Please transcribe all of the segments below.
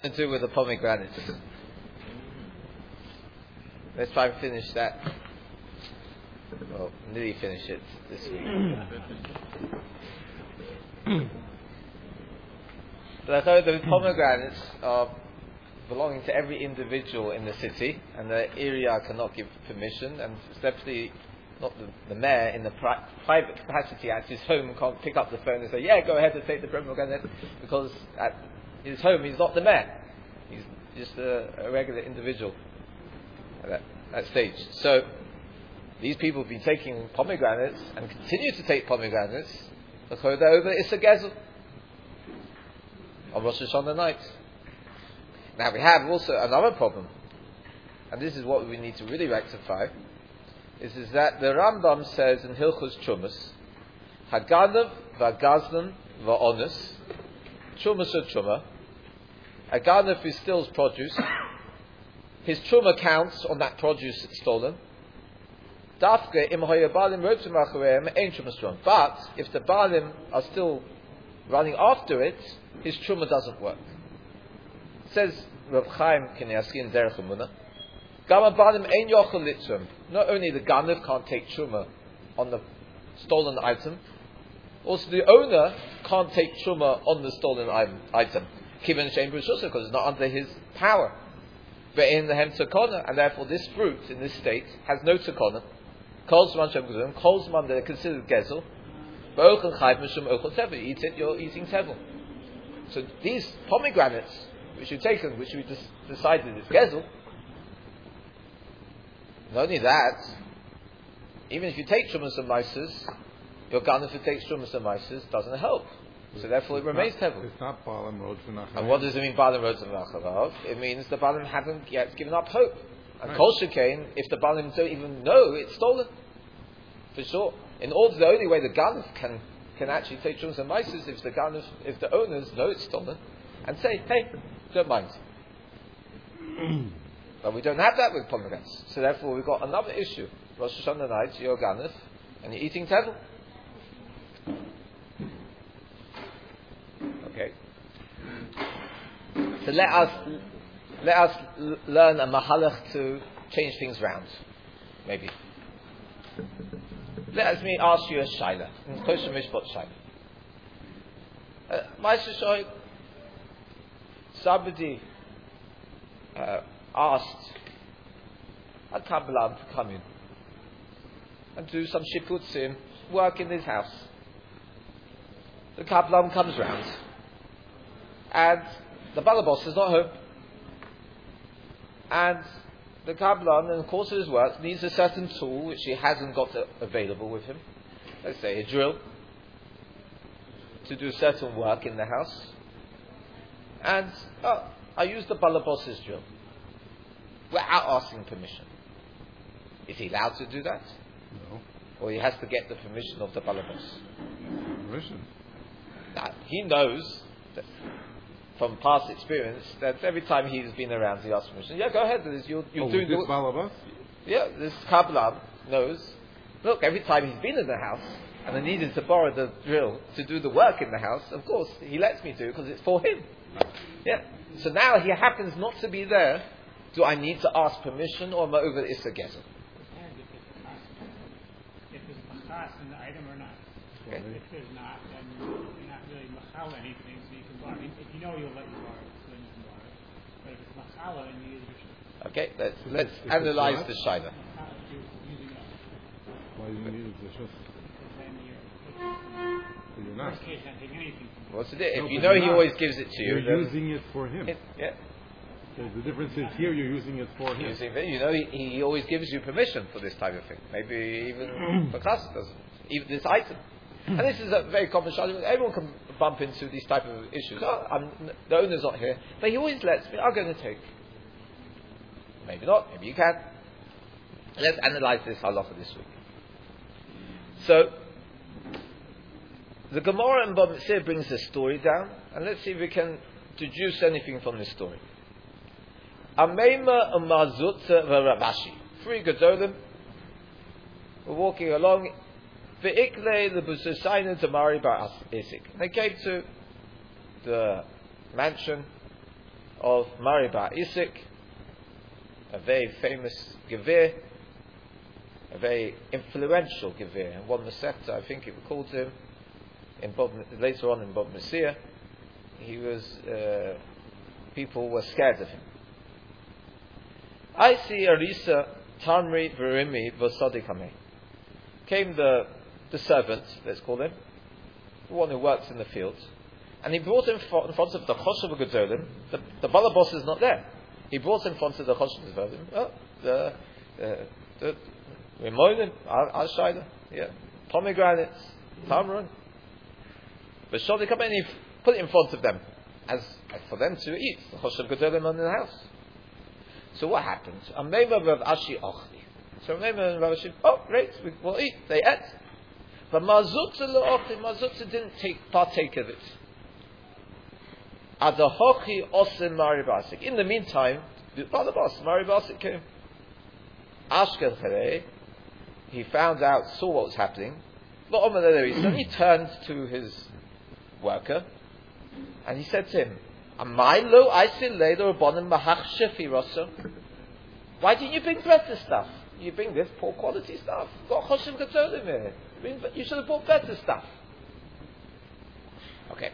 to do with the pomegranates. Let's try and finish that. Well, nearly finish it this week. The pomegranates are belonging to every individual in the city, and the area cannot give permission, and especially not the mayor in the private capacity at his home can't pick up the phone and say, yeah, go ahead and take the pomegranate, because at his home he's not the mayor. He's just a regular individual at that stage. So these people have been taking pomegranates and continue to take pomegranates because they're over Issa Gezel on Rosh Hashanah night. Now we have also another problem, and this is what we need to really rectify, is that the Rambam says in Hilchos Chumas, Haganav v'Gazlan v'Onus, Chumas or Chuma, a Ganav who steals produce, his Chuma counts on that produce that's stolen. Dafke im hayabalim rotzim achareim ein Chuma strong. But if the balim are still running after it, his Chuma doesn't work. Says Rav Chaim Kanievsky in Derech Emunah, Gama balim ein yochel litzum. Not only the Ganav can't take Chuma on the stolen item, also the owner can't take Chuma on the stolen item. Kiven shein b'rushusa, because it's not under his power. But in the hem tzakona, and therefore this fruit in this state has no tzakona. Kol zman shem guzim, kol zman they're considered gezel. B'ochel chayv mishum ochel tevel. You eat it, you're eating tevel. So these pomegranates, which you've taken, which we decided is gezel. Not only that, even if you take shumas and mices, your ganef who takes shumas and mices doesn't help. So therefore it remains tevel. It's not balim road v'nacharav. And what does it mean, balim road v'nacharav? It means the balim haven't yet given up hope. And right. Kol shekain, if the balim don't even know it's stolen, for sure. In order, the only way the ganef can actually take shumas and mices if the owners know it's stolen, and say, hey, don't mind. But we don't have that with pomegranates. So therefore we've got another issue. Rosh Hashanah night, you're ganef, and you're eating tevel. Okay. So let us learn a mahalach to change things round. Maybe. Let me ask you a shaila. Kosher mishpat shaila. Ma'aseh somebody asked a kabbalah to come in and do some shiputzim, work in his house. The kabbalah comes round, and the balabos is not home, and the kabbalah, in the course of his work, needs a certain tool which he hasn't got available with him. Let's say a drill to do certain work in the house, and I use the balabos's drill without asking permission. Is he allowed to do that? No. Or he has to get the permission of the balabos? Permission. Now, he knows that from past experience that every time he's been around, he asks permission. Yeah, go ahead. You're doing this balabas? Yeah, this kabbalah knows. Look, every time he's been in the house and I needed to borrow the drill to do the work in the house, of course he lets me do because it's for him. Yeah. So now he happens not to be there. Do I need to ask permission, or am I over Issa Gezel? If it's machas in the item or not. Okay. If there's not, then you're not really machal anything, so you can borrow. If you know you'll let you borrow it, then you can borrow it. But if it's machala, then you use it. Okay, let's analyze the shaila. Why do you use the shus? Then You're not. worst case, you can't take anything. What's the difference? No, If you but know you're he not. always gives it to you, You're then using it for him. yeah. The difference is here you're using it for him. You know, he always gives you permission for this type of thing. Maybe even for class doesn't. Even this item. And this is a very common shaila. Everyone can bump into these type of issues. The owner's not here, but he always lets me. I'm going to take. Maybe not. Maybe you can. Let's analyze this halacha this week. So, the Gemara in Bava Metzia brings the story down, and let's see if we can deduce anything from this story. Ameima Mazut Rabashi. Three Gedolim were walking along. Ve'ikle the Busasaina Tamari Bar Isik. They came to the mansion of Mari Bar Isik, a very famous Gevir, a very influential Gevir. And one Masechta, I think it called him, later on in Bob Messiah, he was, people were scared of him. I see Arisa, Tamri, Verimi, Vosadikame. Came the servant, let's call him, the one who works in the fields, and he brought him in front of the Choshev Gedolim. The Balabos is not there. He brought him in front of the Choshev Gedolim. The Rimonim, Al-Shaila, pomegranates, tamron. But Shadi come in, he put it in front of them as for them to eat. The Choshev Gedolim in the house. So what happened? Amema Rav Ashi Ochli. So Amema and Rav Ashi, great, we'll eat. They ate. But Mazutza didn't partake of it. Adahochi Osim Maribasik. In the meantime, the Balabas, Maribasik came. Ashkel Chere, he found out, saw what was happening. So he turned to his worker and he said to him, why didn't you bring better stuff? You bring this poor quality stuff. You should have bought better stuff. Okay.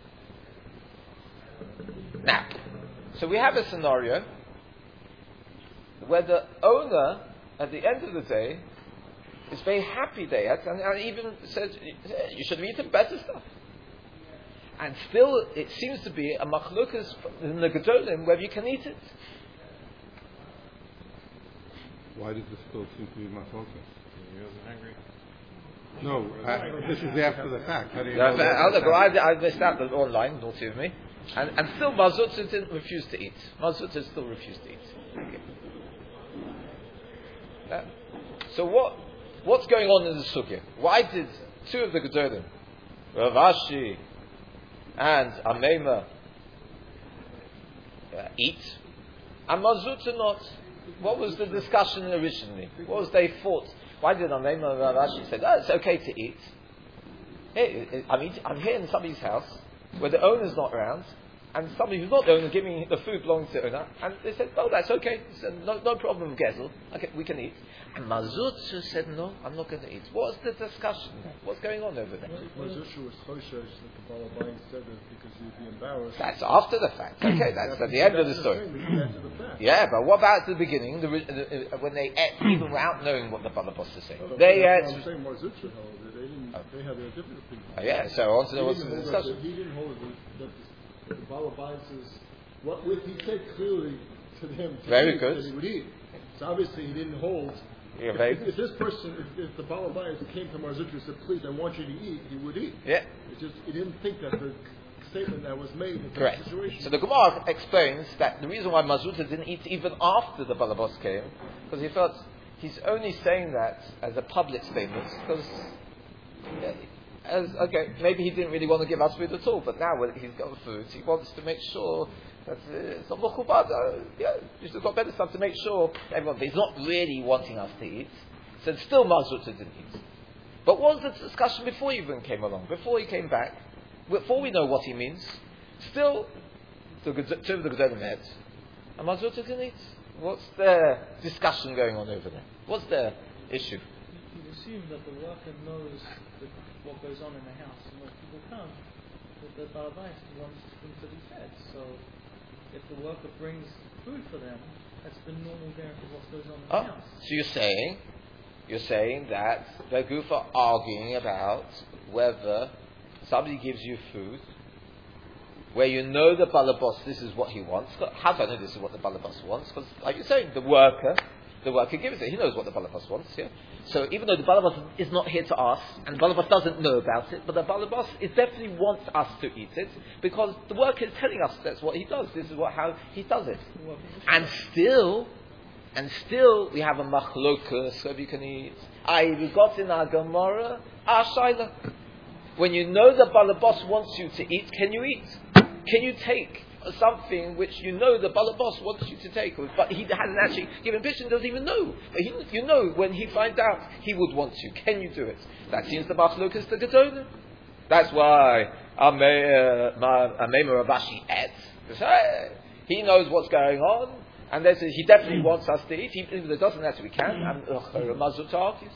Now, so we have a scenario where the owner, at the end of the day, is very happy they had, and even said, you should have eaten better stuff. And still, it seems to be a machlukas in the Gedolim whether you can eat it. Why does this still seem to be machlokas? He wasn't hungry. No, this is after the fact. How do you know I missed out the online, naughty of me. And still Mazutza didn't refuse to eat. Mazutza still refused to eat. Okay. So what's going on in the sugya? Why did two of the Gedolim, Rav Ashi and Amema, eat, and Mazutza not? What was the discussion originally? What was they fought? Why did Amema and Rav Ashi say, it's okay to eat? Hey, I'm here in somebody's house where the owner's not around, and somebody who's not the owner giving the food belongs to the owner, and they said, that's okay, no problem, Gezel, okay, we can eat. And Mazutza said, no, I'm not going to eat. What's the discussion? What's going on over there? Mazutza was choshesh that the Balabais said that because he'd be embarrassed. That's after the fact. Okay, that's at the end of the story. Yeah, but what about at the beginning, when they ate, even without knowing what the Balabos is saying? They ate. I'm saying Mazutza held it. They had a different opinion. So I want to know what's the discussion. He didn't hold that the Balabais is what he said clearly to them. Very good. That he would eat. So obviously he didn't hold. If this person, if the Balabais came to Mazutza and said, "Please, I want you to eat," he would eat. Yeah. He didn't think that the statement that was made in correct. That situation. So the Gemara explains that the reason why Mazutza didn't eat even after the Balabos came, because he felt he's only saying that as a public statement, because maybe he didn't really want to give us food at all, but now when he's got food, he wants to make sure that it's not mechubad. You should have got better stuff to make sure everyone. He's not really wanting us to eat, so still Mazutza didn't eat. But what was the discussion before he even came along? Before he came back, before we know what he means, still two of the Gedolim met, and Mazutza didn't eat. What's the discussion going on over there? What's the issue? You assume that the worker knows what goes on in the house, and when people come, that the Balabais wants them to be fed. So, if the worker brings food for them, that's the normal guarantee of what goes on in the house. So you're saying that the group are arguing about whether somebody gives you food where you know the Balabos, this is what he wants. How do I know this is what the Balabos wants? Because, like you're saying, the worker gives it. He knows what the Balabos wants, yeah? So even though the Balabos is not here to ask, and the Balabos doesn't know about it, but the Balabos definitely wants us to eat it, because the worker is telling us that's what he does. This is how he does it. And still, we have a machlokas, so you can eat. We got in our Gemara, our Shaila. When you know the Balabos wants you to eat, can you eat? Can you take something which you know the Balabos wants you to take, but he hasn't actually given permission, doesn't even know. But you know when he finds out, he would want you. Can you do it? That seems the machlokas to Gedolim. That's why Amema Rav Ashi ate. He knows what's going on, and he definitely wants us to eat. Even if it doesn't have to, we can. And Mazut Artis.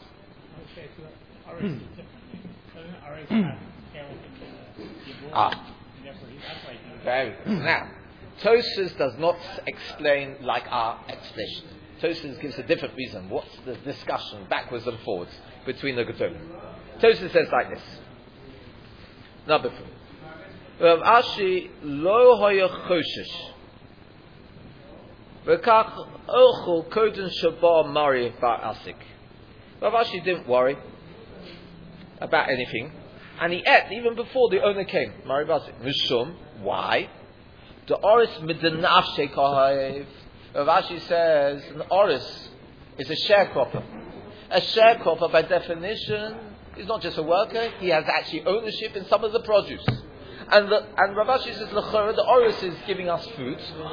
Very good. Now, Tosfos does not explain like our explanation. Tosfos gives a different reason. What's the discussion backwards and forwards between the Gedolim? Tosfos says like this. Number 3. Rav Ashi lo hoya choshesh. V'kach ochel koden shaba mari bar asik. Rav Ashi didn't worry about anything, and he ate even before the owner came. Mari bar asik. Mishum. Why? The oris midenaf sheikahayev. Rav Ashi says an oris is a sharecropper. A sharecropper, by definition, is not just a worker. He has actually ownership in some of the produce. And Rav Ashi says the oris is giving us food.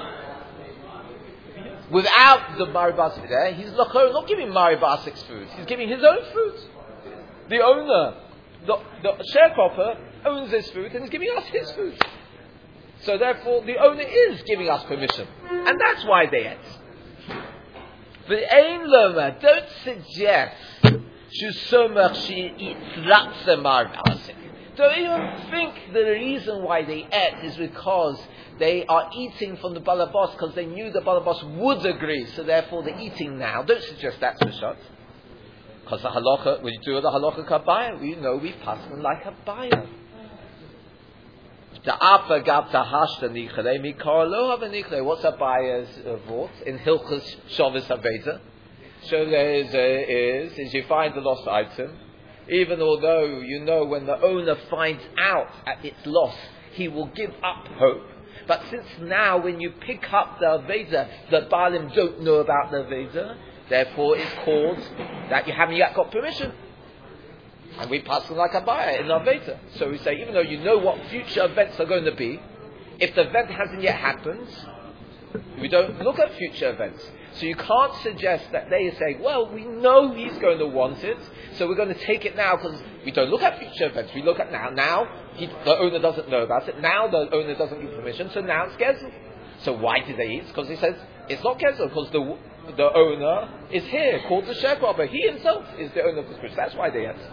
Without the Mari Basik there, he's not giving Mari Basik's food. He's giving his own food. The owner, the sharecropper, owns this food and is giving us his food. So therefore, the owner is giving us permission, and that's why they ate. But Ein Loma, don't suggest she eats lots of Mari Basik. Don't even think the reason why they ate is because they are eating from the balabas because they knew the balabas would agree, so therefore they're eating now. Don't suggest that's the shot. Because the halacha, when you do the halacha kabaya, we know we pass them like a buyer. The apa gab tahashta nichle mikar lo have a nichle. What's a buyer's vault in Hilchos Shavis Aveda? So there is you find the lost item, even although you know when the owner finds out at its loss, he will give up hope. But since now, when you pick up the Aveda, the Baalim don't know about the Aveda, therefore it's called that you haven't yet got permission. And we pass them like a buyer in the Aveda. So we say, even though you know what future events are going to be, if the event hasn't yet happened, we don't look at future events. So you can't suggest that they say, well, we know he's going to want it, so we're going to take it now, because we don't look at future events, we look at now. Now, the owner doesn't know about it, now the owner doesn't give permission, so now it's Gezel. So why did they eat? Because he says, it's not Gezel, because the owner is here, called the sharecropper. He himself is the owner of the fish. That's why they ate.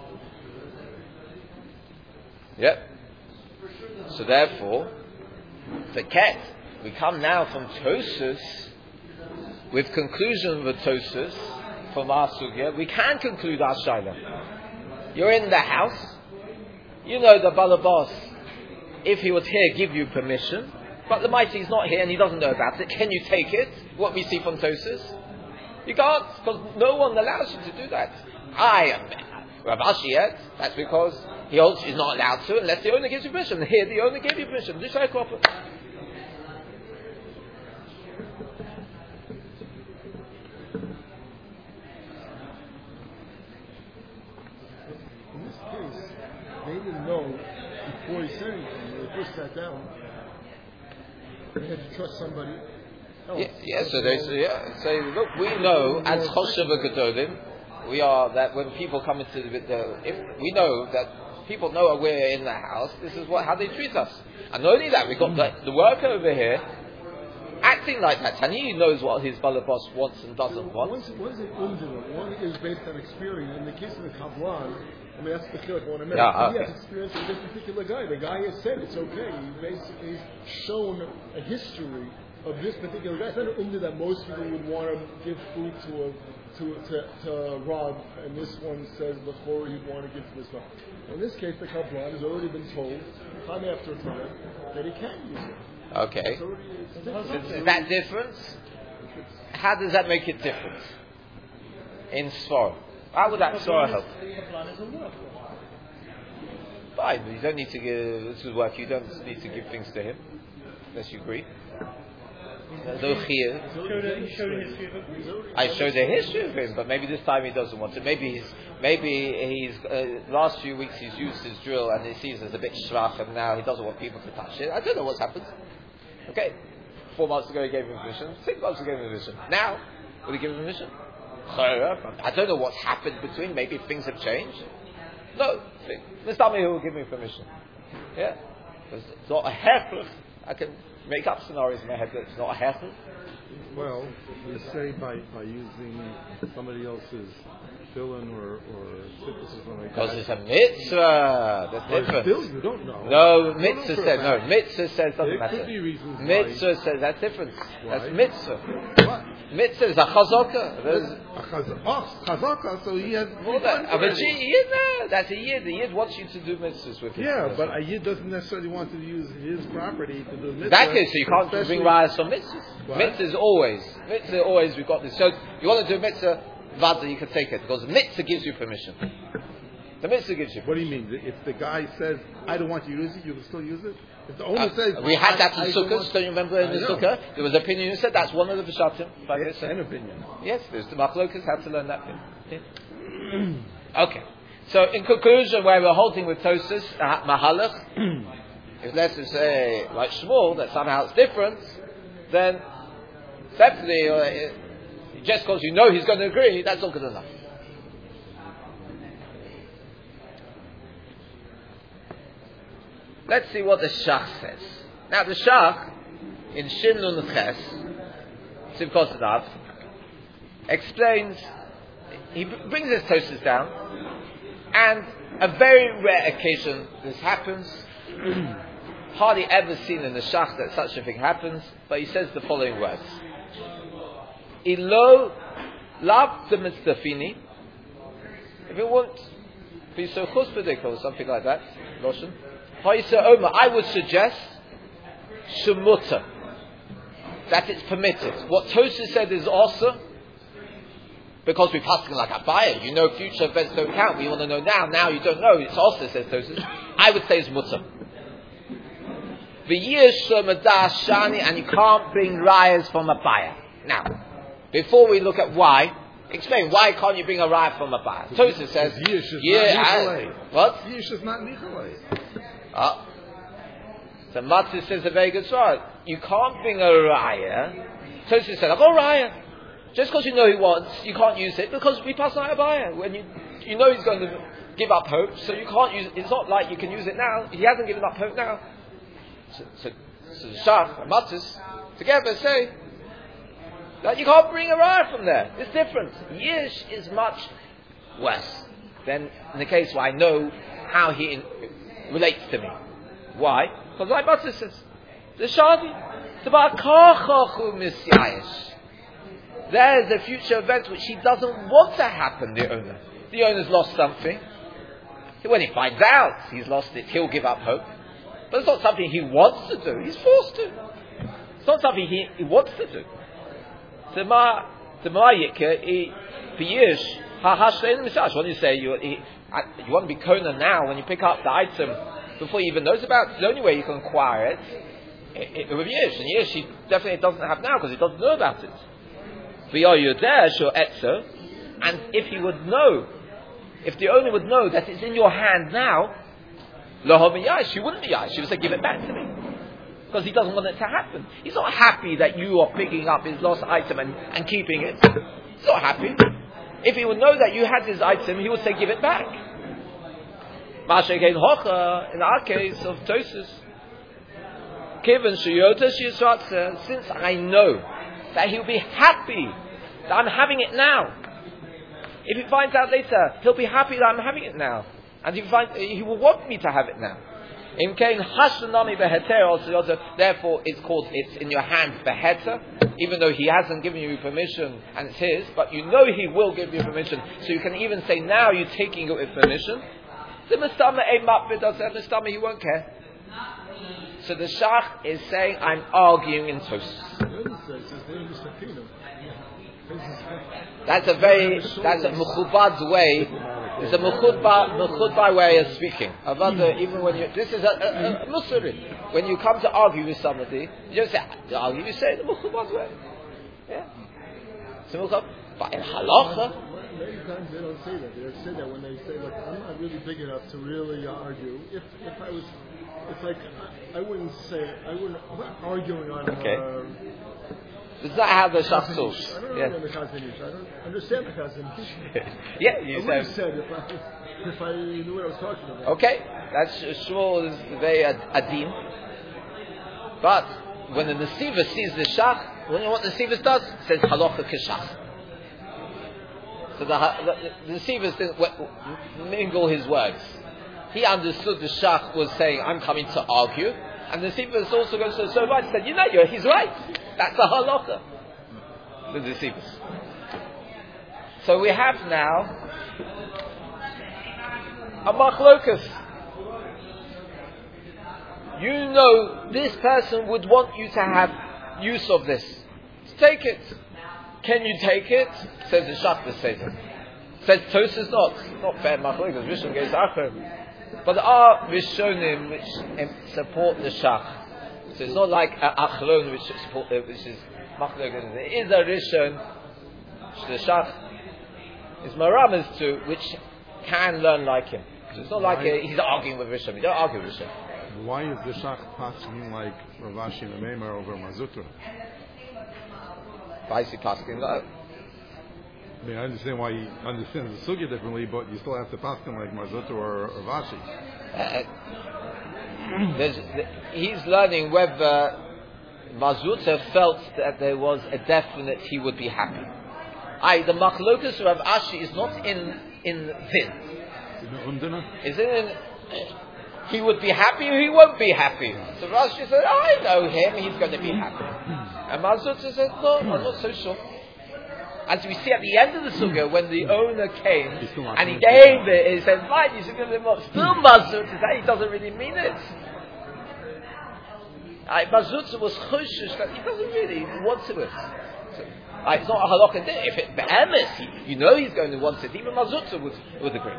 Yep. So therefore, the ket, we come now from Tosfos, with conclusion of the Tosfos from our sugya, we can conclude our shaila. You're in the house, you know the balabas, if he was here, give you permission, but the mighty is not here and he doesn't know about it. Can you take it? What we see from Tosfos? You can't, because no one allows you to do that. Rav Ashi yet, that's because he holds he's not allowed to unless the owner gives you permission. Here the owner gave you permission. Do sharecropper. They didn't know before he said anything. When they first sat down, they had to trust somebody else. So they say, look, we know as Choshev Gedolim, we are that when people come into if we know that people know we're in the house, this is how they treat us. And not only that, we've got the worker over here acting like that, and he knows what his balabas wants and doesn't want. One is one is based on experience. In the case of the Kablan, I mean, that's the clear one. He has experience with this particular guy. The guy has said it's okay. He's basically shown a history of this particular guy. It's not an that most people would want to give food to Rob, and this one says before he'd want to give to this one. In this case, the Kablan has already been told, time after time, that he can't use it. Okay. Is that different? How does that make it different? In Svar. How would that Svar help? Fine, but you don't need to give, this is work, you don't need to give things to him, unless you agree. No chiyuv. I showed the history of him, but maybe this time he doesn't want to. Maybe he's last few weeks he's used his drill and he sees it's a bit shvach, and now he doesn't want people to touch it. I don't know what's happened. Okay, 4 months ago he gave him permission. 6 months ago he gave him permission. Now, will he give him permission? I don't know what's happened between. Maybe things have changed. No, let's tell me who will give me permission. Yeah, it's not a heflich. I can make up scenarios in my head that it's not a hechel. Well, you say by using somebody else's fill-in or sitters or something like that. Because it's a mitzvah. That's different. Still, you don't know. No, mitzvah says no. Mitzvah says doesn't There matter. could be reasons Mitzvah says that's different. Why? That's mitzvah. What? Mitzvah is a chazaka. Chazaka, so he has... That's a yid. The yid wants you to do mitzvahs with him. Yeah, but a yid doesn't necessarily want to use his property to do mitzvahs. Exactly, so you can't bring rayas from mitzvahs. What? Mitzvahs always, we've got this. So you want to do mitzvah, vada, you can take it, because the mitzvah gives you permission. The mitzvah gives you permission. What do you mean? If the guy says, I don't want you to use it, you can still use it? If the owner says... We had that in Sukkot, don't you remember in the Sukkah? There was an opinion who said that's one of the Vishatim. Yes, an opinion. Yes, there's the Machlokas had to learn that thing. Yeah. Okay. So in conclusion, where we're holding with Tosas, Mahalach, if let's just say, like Shmuel, that somehow it's different, then definitely, just because you know he's going to agree, that's not good enough. Let's see what the Shach says. Now the Shach, in Shin Nun Ches, Simchos Adav, explains, he brings his Tosas down, and a very rare occasion this happens, hardly ever seen in the Shach that such a thing happens, but he says the following words. Ilo lav de mitzvafini, if it won't be so chutzpahdik or something like that, Loshen, I would suggest shemuta, that it's permitted. What Tosas said is also, because we're passing like a buyer, you know future events don't count, we want to know now you don't know, it's also, says Tosas, I would say it's muta. Shani, and you can't bring rayas from a buyer. Now, before we look at why, explain why can't you bring a raya from a buyer? Tosas says, what? Yish is not nichalei. So Matzah says a very good story. You can't bring a raya. Tosas said, I've got a raya. Just because you know he wants, you can't use it because we pass out a buyer. When you know he's going to give up hope, so you can't use it. It's not like you can use it now. He hasn't given up hope now. So the Shach and Matzahs together say that you can't bring a raya from there. It's different. Yish is much worse than in the case where I know how he relates to me. Why? Because like Matzah says, the Shadi, it's about Kachachu Misyayish. There's a future event which he doesn't want to happen, the owner. The owner's lost something. When he finds out he's lost it, he'll give up hope. But it's not something he wants to do, he's forced to. It's not something he wants to do. So when you say you want to be Kona now, when you pick up the item before he even knows about it, the only way you can acquire it with Yish. And Yish he definitely doesn't have now because he doesn't know about it. And if he would know, if the owner would know that it's in your hand now, she wouldn't be Yash. She would say, give it back to me. Because he doesn't want it to happen. He's not happy that you are picking up his lost item and keeping it. He's not happy. If he would know that you had this item, he would say, give it back. In our case of Tosas, since I know that he'll be happy that I'm having it now. If he finds out later, he'll be happy that I'm having it now. And he will want me to have it now. Therefore it's in your hand beheter, even though he hasn't given you permission and it's his, but you know he will give you permission, so you can even say now you're taking it with permission. The Mistama he won't care. So the Shach is saying, I'm arguing in Tosas. That's a mechubad way. It's a mechubad way of speaking. Even when this is a Muslim. When you come to argue with somebody, you don't say argue. You say the mechubad way. Yeah. But in halacha, many times they don't say that. They say that when they say, "Look, I'm not really big enough to really argue." If I was, it's like I wouldn't say I'm not arguing on. Okay. Is that how the Shach talks? I don't know the Chazanish. I don't understand the Chazanish. Yeah, you said if I knew what I was talking about. Okay, that's Shmuel is very adin. But when the Nesiva sees the Shach, you know what the Nesiva does? It says halacha k'shach. So the Nesiva didn't mingle his words. He understood the Shach was saying, I'm coming to argue, and the Nesiva is also going to say, so right, he said, he's right. That's the halacha. The Nesiva. So we have now a machlokas. You know this person would want you to have use of this. Take it. Can you take it? Says the Shach says it. Says Tosas not fair machlokas. Rishon goes after. But there are Rishonim which support the Shach. So it's not like Achlon which is machlokas. There is a Rishon which the Shach is maramas to, which can learn like him. So it's not like he's arguing with Rishon. You don't argue with Rishon. Why is the Shach passing like Rav Ashi and Meimer over Mazutra? Why is he passing that? I mean, I understand why he understands the sugya differently, but you still have to pass him like Mazutra or Rav Ashi. He's learning whether Mazutra felt that there was a definite he would be happy. The machlokas of Rav Ashi is not in this. Is it in? He would be happy or he won't be happy. So Rashi said, I know him, he's going to be happy. And Mazutra said, no, I'm not so sure. As we see at the end of the sugya, when the owner came and he gave it, he said, fine, you should give him up. Still Mazutra said, he doesn't really mean it. Mazutra was choshesh that he doesn't really want to it. So, it's not a halakha thing. If it be'emes, he's going to want it. Even Mazutra would agree.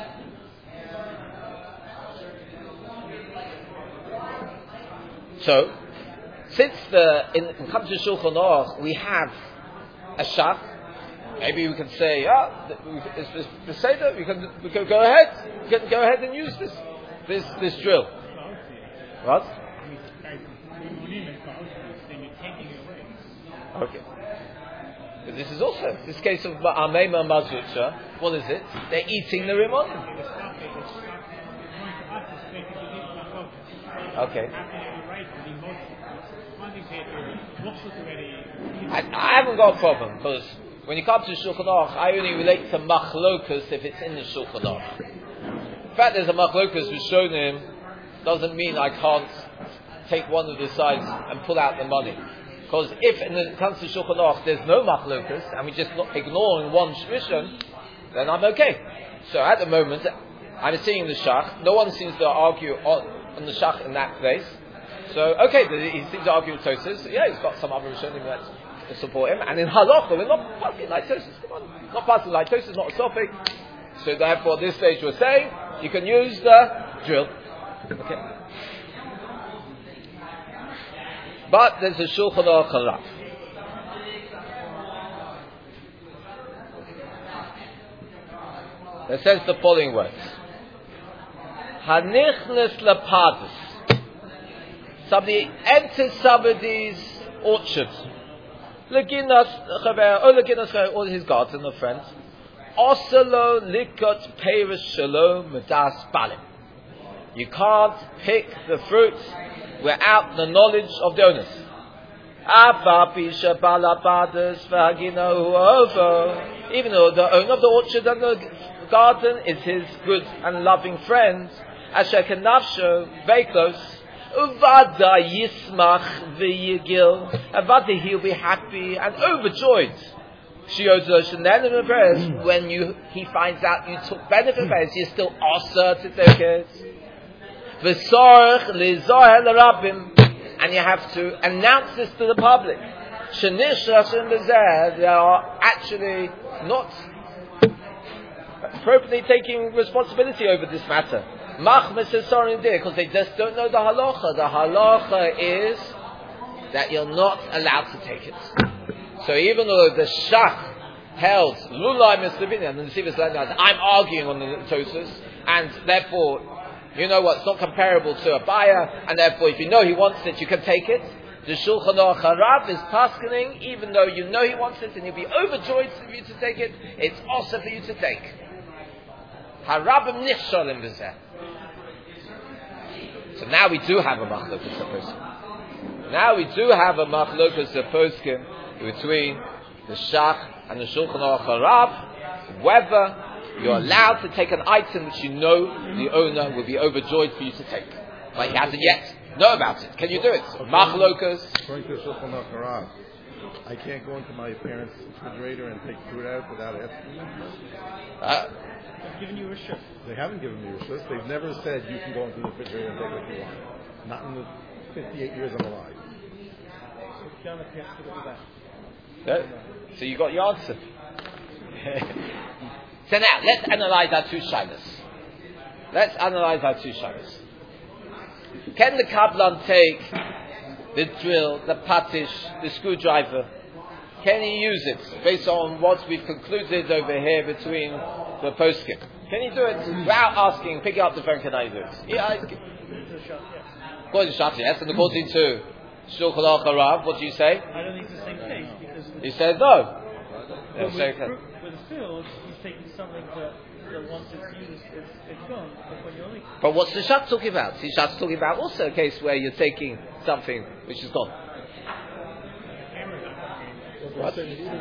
So, since in comes to Shulchan Aruch, we have a Shach. Maybe we can say, it's Beseder. We can go ahead. We can go ahead and use this drill. What? Okay. But this is also this case of Amema Mazutra. What is it? They're eating the Rimonim. Okay. I haven't got a problem because when you come to Shulchan Aruch, I only relate to machlokas if it's in the Shulchan Aruch. The fact there's a machlokas with Shonim doesn't mean I can't take one of the sides and pull out the money. Because if it comes to Shulchan Aruch there's no machlokas and we just ignoring one Rishon, then I'm okay. So at the moment I'm seeing the Shach. No one seems to argue on the Shach in that place. So, okay, he seems to argue with Tosas. Yeah, he's got some other Rishonim that support him. And in Halacha, we're not passing like Tosas. Come on. Not passing like Tosas, not a topic. So, therefore, at this stage, we're saying you can use the drill. Okay. But there's a Shulchan Aruch Rav. That says the following words. Hanichnes lepadus. Somebody enters somebody's orchard. Or his garden of friends. Oselo likot peiros shalom medas balim. You can't pick the fruits without the knowledge of the owners. Even though the owner of the orchard and the garden is his good and loving friend, Asher Kenafsho, very close. Uvada Yismach v'Yigil. Avada, he'll be happy and overjoyed. When he finds out you took benefit from it, you're still also to take it. And you have to announce this to the public. They are actually not appropriately taking responsibility over this matter. Because they just don't know the halacha. The halacha is that you're not allowed to take it. So even though the Shach held Lulai Mislavini and the Nesiva said, I'm arguing on the Tosas, and therefore, you know what, it's not comparable to a buyer, and therefore if you know he wants it, you can take it. The Shulchan Aruch Rav is paskening, even though you know he wants it and you'll be overjoyed for you to take it, it's also for you to take. Harabim nichshalim b'zeh. So now we do have a machlokas person. Now we do have a machlokas of poskim between the Shach and the Shulchan Aruch Harav, whether you're allowed to take an item which you know the owner will be overjoyed for you to take, but he hasn't yet know about it. Can you do it? Machlokas. According to Shulchan Aruch Harav, I can't go into my parents' refrigerator and take food out without asking them. They've given you a reshus. They haven't given me a reshus. They've never said you can go into the refrigerator and take what you want. Not in the 58 years I'm alive. So you got your answer. So now, let's analyze our two shilas. Can the Kabbalan take the drill, the patish, the screwdriver? Can he use it based on what we've concluded over here between the poskim? Can he do it without asking, picking up the phone, can I do it? Yeah, according to Shach, yes, and according to Shulchan Aruch Harav, what do you say? I don't think it's the same case. Because he said no. With field, he's taking something that once it's used, it's gone. But when you're only... But what's the Shach talking about? The Shach's talking about also a case where you're taking something which is gone. What?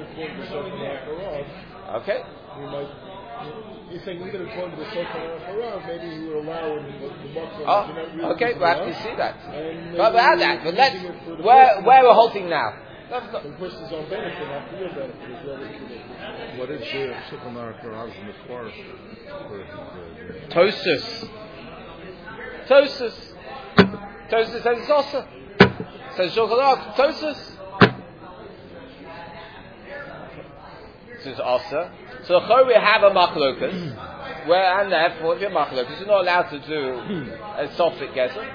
Okay. He's saying even according to the Shulchan Aruch Harav, maybe he would allow him the makom. Okay, we'll have to see that. But let's where we're halting now. The person's own benefit, not for your benefit, is relative. What is the Shulchan Aruch Harav's Mekor for Tosus says it's also. Says Shulchan Aruch, Tosus. Says also. So we have a machlokas, where and therefore if you're machlokas, you're not allowed to do a sofik gezer.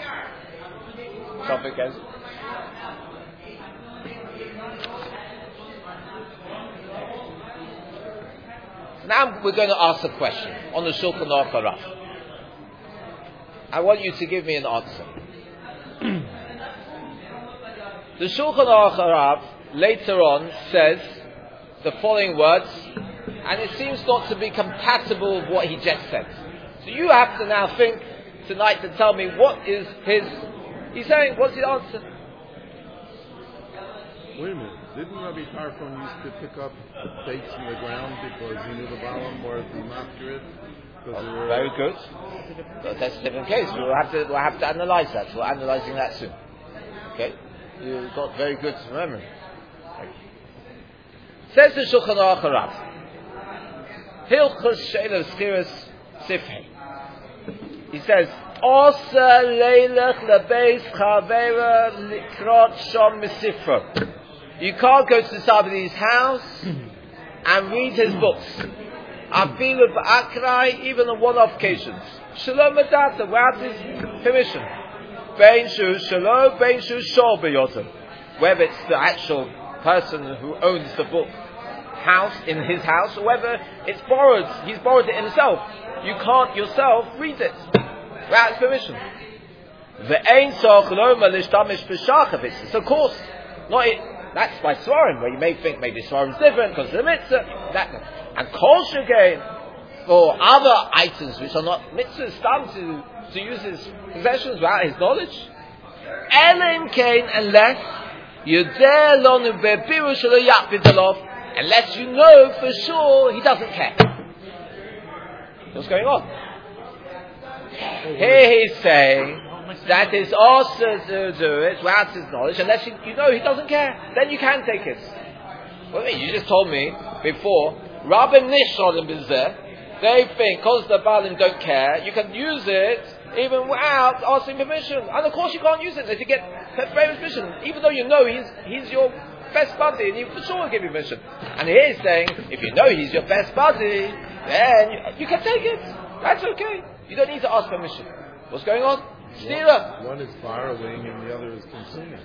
Now we're going to ask a question on the Shulchan Aruch Harav. I want you to give me an answer. The Shulchan Aruch Harav later on says the following words, and it seems not to be compatible with what he just said. So you have to now think tonight to tell me what is he's saying, what's the answer? Wait a minute. Didn't Rabbi Tarfon used to pick up dates from the ground because he knew the Balaam or the Mafkirid? Very good. But that's a different case. We'll have to analyze that. We're analysing that soon. Okay? You've got very good memory. Says the Shulchan Aruch Harav, Hilchos Sheila Schiras Sifhei. He says, Osa leilech lebeis chavera likrot shom misifro. You can't go to somebody's house and read his books. Afilu ba'akrai, even on one-off occasions. Shalom adata, without his permission. Bein shu shalom, bein shu shol beyotem. Whether it's the actual person who owns the book house in his house, or whether it's borrowed, he's borrowed it himself. You can't yourself read it without his permission. So of course, not it. That's by Svarim, where you may think maybe Svarim is different because of the mitzvah. And Kol Shekain for other items which are not mitzvahs, stam to use his possessions without his knowledge. Elim Kain, unless unless you know for sure he doesn't care. What's going on? Here he's saying that it's also to do it without his knowledge, unless you know he doesn't care. Then you can take it. What do you mean? You just told me before, Rabbim Nishon and Bizeh, they think because the Balim don't care, you can use it even without asking permission. And of course you can't use it unless you get permission, even though you know he's your best buddy and he for sure will give you permission. And here he's saying, if you know he's your best buddy, then you can take it. That's okay. You don't need to ask permission. What's going on? Stira. One is borrowing and the other is consuming.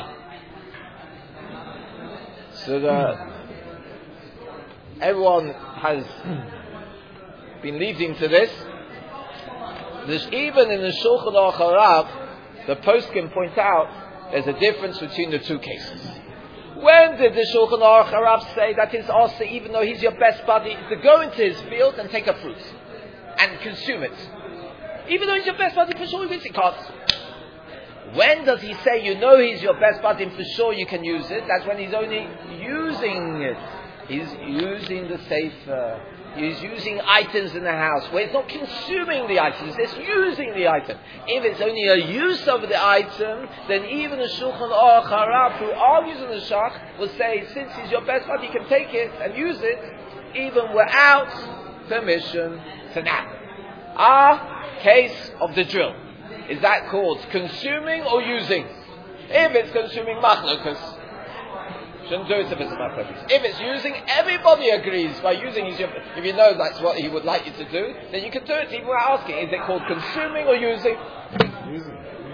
So everyone has been leading to this. There's even in the Shulchan Aruch Harav, the poskim point out there's a difference between the two cases. When did the Shulchan Aruch Harav say that it's also, even though he's your best buddy, to go into his field and take a fruit and consume it? Even though he's your best buddy, for sure he can't. When does he say, you know he's your best buddy and for sure you can use it? That's when he's only using it. He's using the sefer. He's using items in the house where it's not consuming the item, it's using the item. If it's only a use of the item, then even the Shulchan Aruch Harav, who argues in the Shach, will say, since he's your best buddy, you can take it and use it, even without permission. So now, our case of the drill, is that called consuming or using? If it's consuming machlokas, shouldn't do it if it's machlokas. If it's using, everybody agrees by using. If you know that's what he would like you to do, then you can do it even without asking. Is it called consuming or using? Using.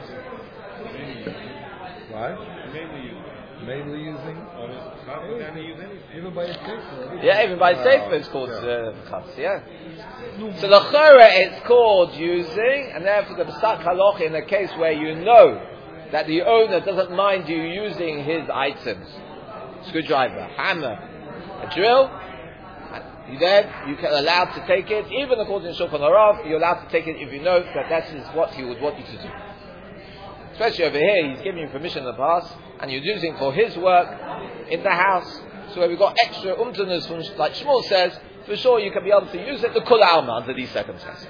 Why? Mainly using. Even by its sefer. Yeah, even by sefer it's called chutz. Yeah. So the chora it's called using, and therefore the psak halacha in a case where you know that the owner doesn't mind you using his items, screwdriver, hammer, a drill, you can allowed to take it, even according to Shulchan Aruch, you're allowed to take it if you know that is what he would want you to do. Especially over here, he's giving you permission in the past, and you're using it for his work in the house. So where we've got extra umtanus, from, like Shmuel says, for sure you can be able to use it, the kul alma, under these circumstances.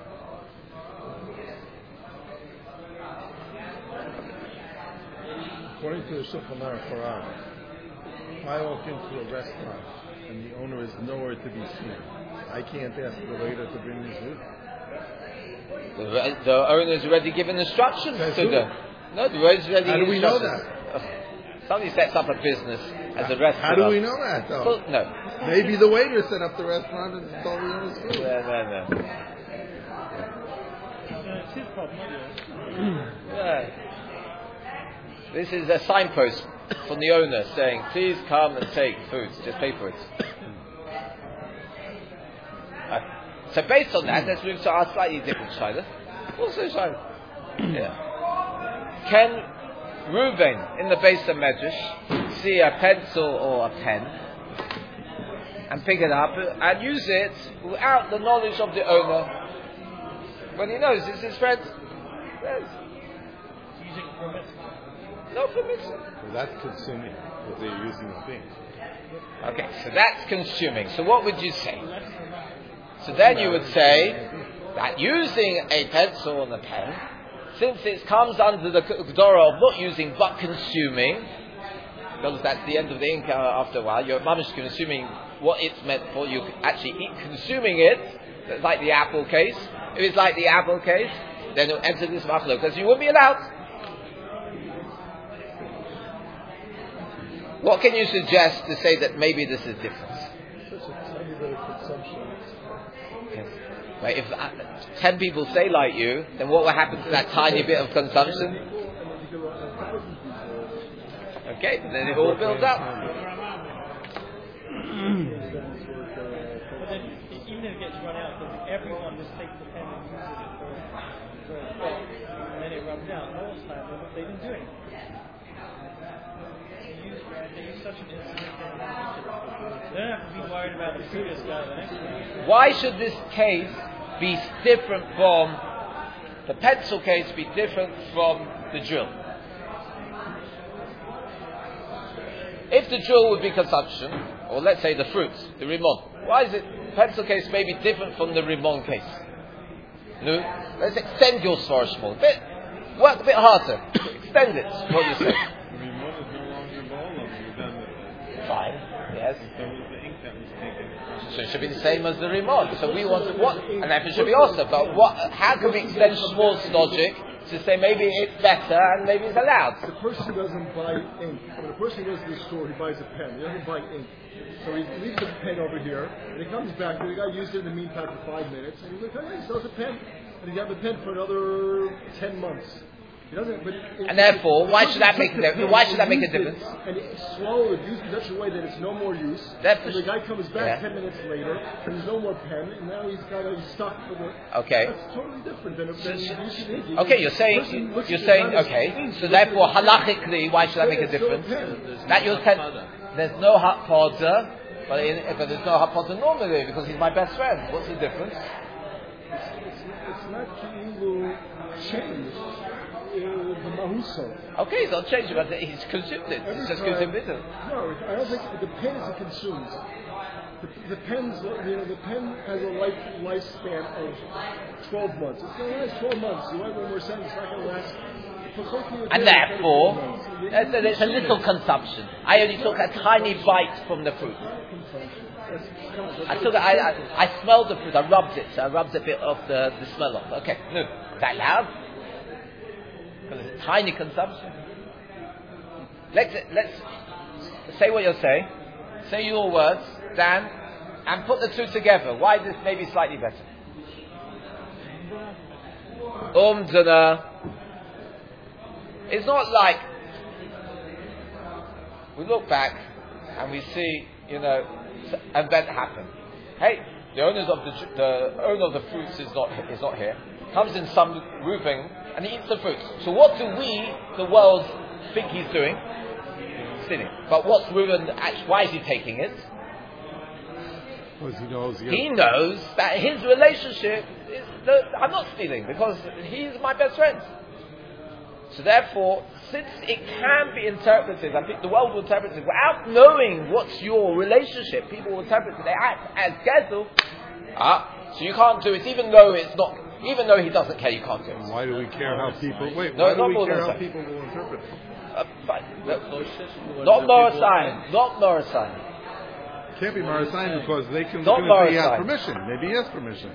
According to the Shulchan Aruch, if I walk into a restaurant and the owner is nowhere to be seen, I can't ask the waiter to bring me food. The owner has already given instructions to them. No, the owner has already given instructions. How do we know that? Somebody sets up a business as a restaurant. How do we know that, though? Well, no. Maybe the waiter set up the restaurant and told the owner's food. No. It's his problem, not yours. Yeah. This is a signpost from the owner saying, please come and take food. Just pay for it. So based on that, let's move to our slightly different shaila. Also shaila. Yeah. Can Reuven in the base of Medrash see a pencil or a pen and pick it up and use it without the knowledge of the owner when he knows it's his friend? Yes. Using it for a mitzvah. No permission. Well, that's consuming what they're using the thing. Okay, so that's consuming. So what would you say? So then you would say that using a pencil and a pen, since it comes under the Gedora of not using but consuming, because that's the end of the ink after a while, you're mamish consuming what it's meant for, you actually eat consuming it, it's like the apple case. If it's like the apple case, then it will enter this machlok, because you wouldn't be allowed. What can you suggest to say that maybe this is different? Such a tiny bit of consumption. Yes. Right, if 10 people say like you, then what will happen to that tiny bit of consumption? Okay, then it all builds up. But then, even if it gets run out, because everyone just takes the pen and uses it for a book, and then it runs out. Most times, they didn't do anything. They use such an insignificant amount of shit. They don't have to be worried about the previous guy the next guy. Why should this case be different from the pencil case, be different from the drill? If the drill would be consumption, or let's say the fruits, the rimon, why is it pencil case may be different from the rimon case? No, let's extend your svara small bit, work a bit harder, extend it. What you say? Fine, yes. So it should be the same as the rimon. So we want to what, and therefore it should be also. But what? How can we extend Shmuel's logic to say maybe it's better and maybe it's allowed? The person doesn't buy ink. When a person goes to the store, he buys a pen. He doesn't buy ink. So he leaves the pen over here, and he comes back, and the guy used it in the meantime for 5 minutes, and he's like, oh, he sells a pen. And he got the pen for another 10 months. He doesn't, but and therefore, why should that make a difference? Why should that make a difference? And swallow it, use it in such a way that it's no more use. And the guy comes back 10 minutes later, and there's no more pen, and now he's stuck for the. Okay. That's totally different than using ink. Okay, you're saying okay. So therefore, halachically, why should that make a difference? That you're there's no hot podder, but there's no hot podder normally because he's my best friend. What's the difference? It's not changed. the mahuso. Okay, it's not changing, but he's consumed it. It's just consumed it. No, I don't think the pen is consumed. The pen has a lifespan of 12 months. It's going to last 12 months. You might when we're saying it's not going to last. And therefore, it's a little consumption. I only took a tiny bite from the fruit. I smelled the fruit. I rubbed it. So I rubbed a bit of the smell off. Okay, no, is that loud? Because it's a tiny consumption. Let's say what you're saying. Say your words, Dan, and put the two together. Why this may be slightly better? It's not like we look back and we see, an event happen. Hey, the owner of the fruits is not here. Comes in some roofing and he eats the fruits. So what do we, the world, think he's doing? Stealing. But what's Reuben? Why is he taking it? Because he knows that his relationship is. I'm not stealing because he's my best friend. So therefore, since it can be interpreted, I think the world will interpret it without knowing what's your relationship. People will interpret it. They act as gezel. So you can't do it, even though he doesn't care. You can't do it. Why do we care how people? Wait, no, why do we care how people will interpret it? Not Morasai. Can't be Morasai because they can. Not Say he has Morasai. permission. Maybe he has permission.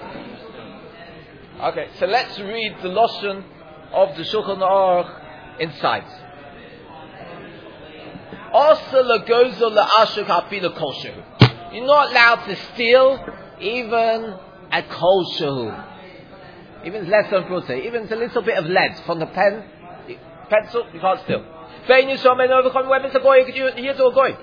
Okay, so let's read the Lashon of the Shulchan Aruch inside. You're not allowed to steal even a kol shehu. Even less than protein. Even a little bit of lead from the pencil, you can't steal. When it's a goy, you can hear to a goy.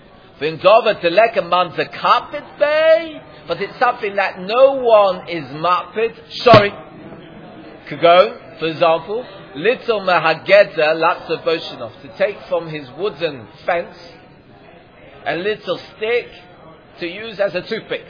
But it's something that no one is mapid. Sorry. Kagon, for example, little mahageda latsa boshinov, to take from his wooden fence a little stick to use as a toothpick.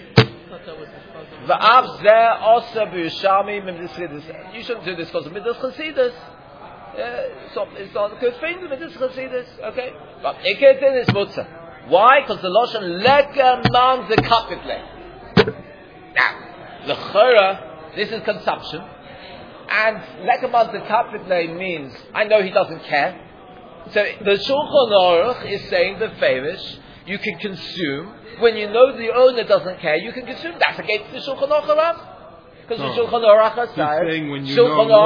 You shouldn't do this because of midas chasidus. It's not a good thing, midas chasidus. Okay, but iketin is mutzah. Why? Because the lashon leka man the kapitle. Now, l'chora, this is consumption. And lekaman the kapitle means, I know he doesn't care. So the Shulchan Aruch is saying the favorish, you can consume. When you know the owner doesn't care, you can consume. That's against the Shulchan Aruch. Because the Shulchan Aruch says,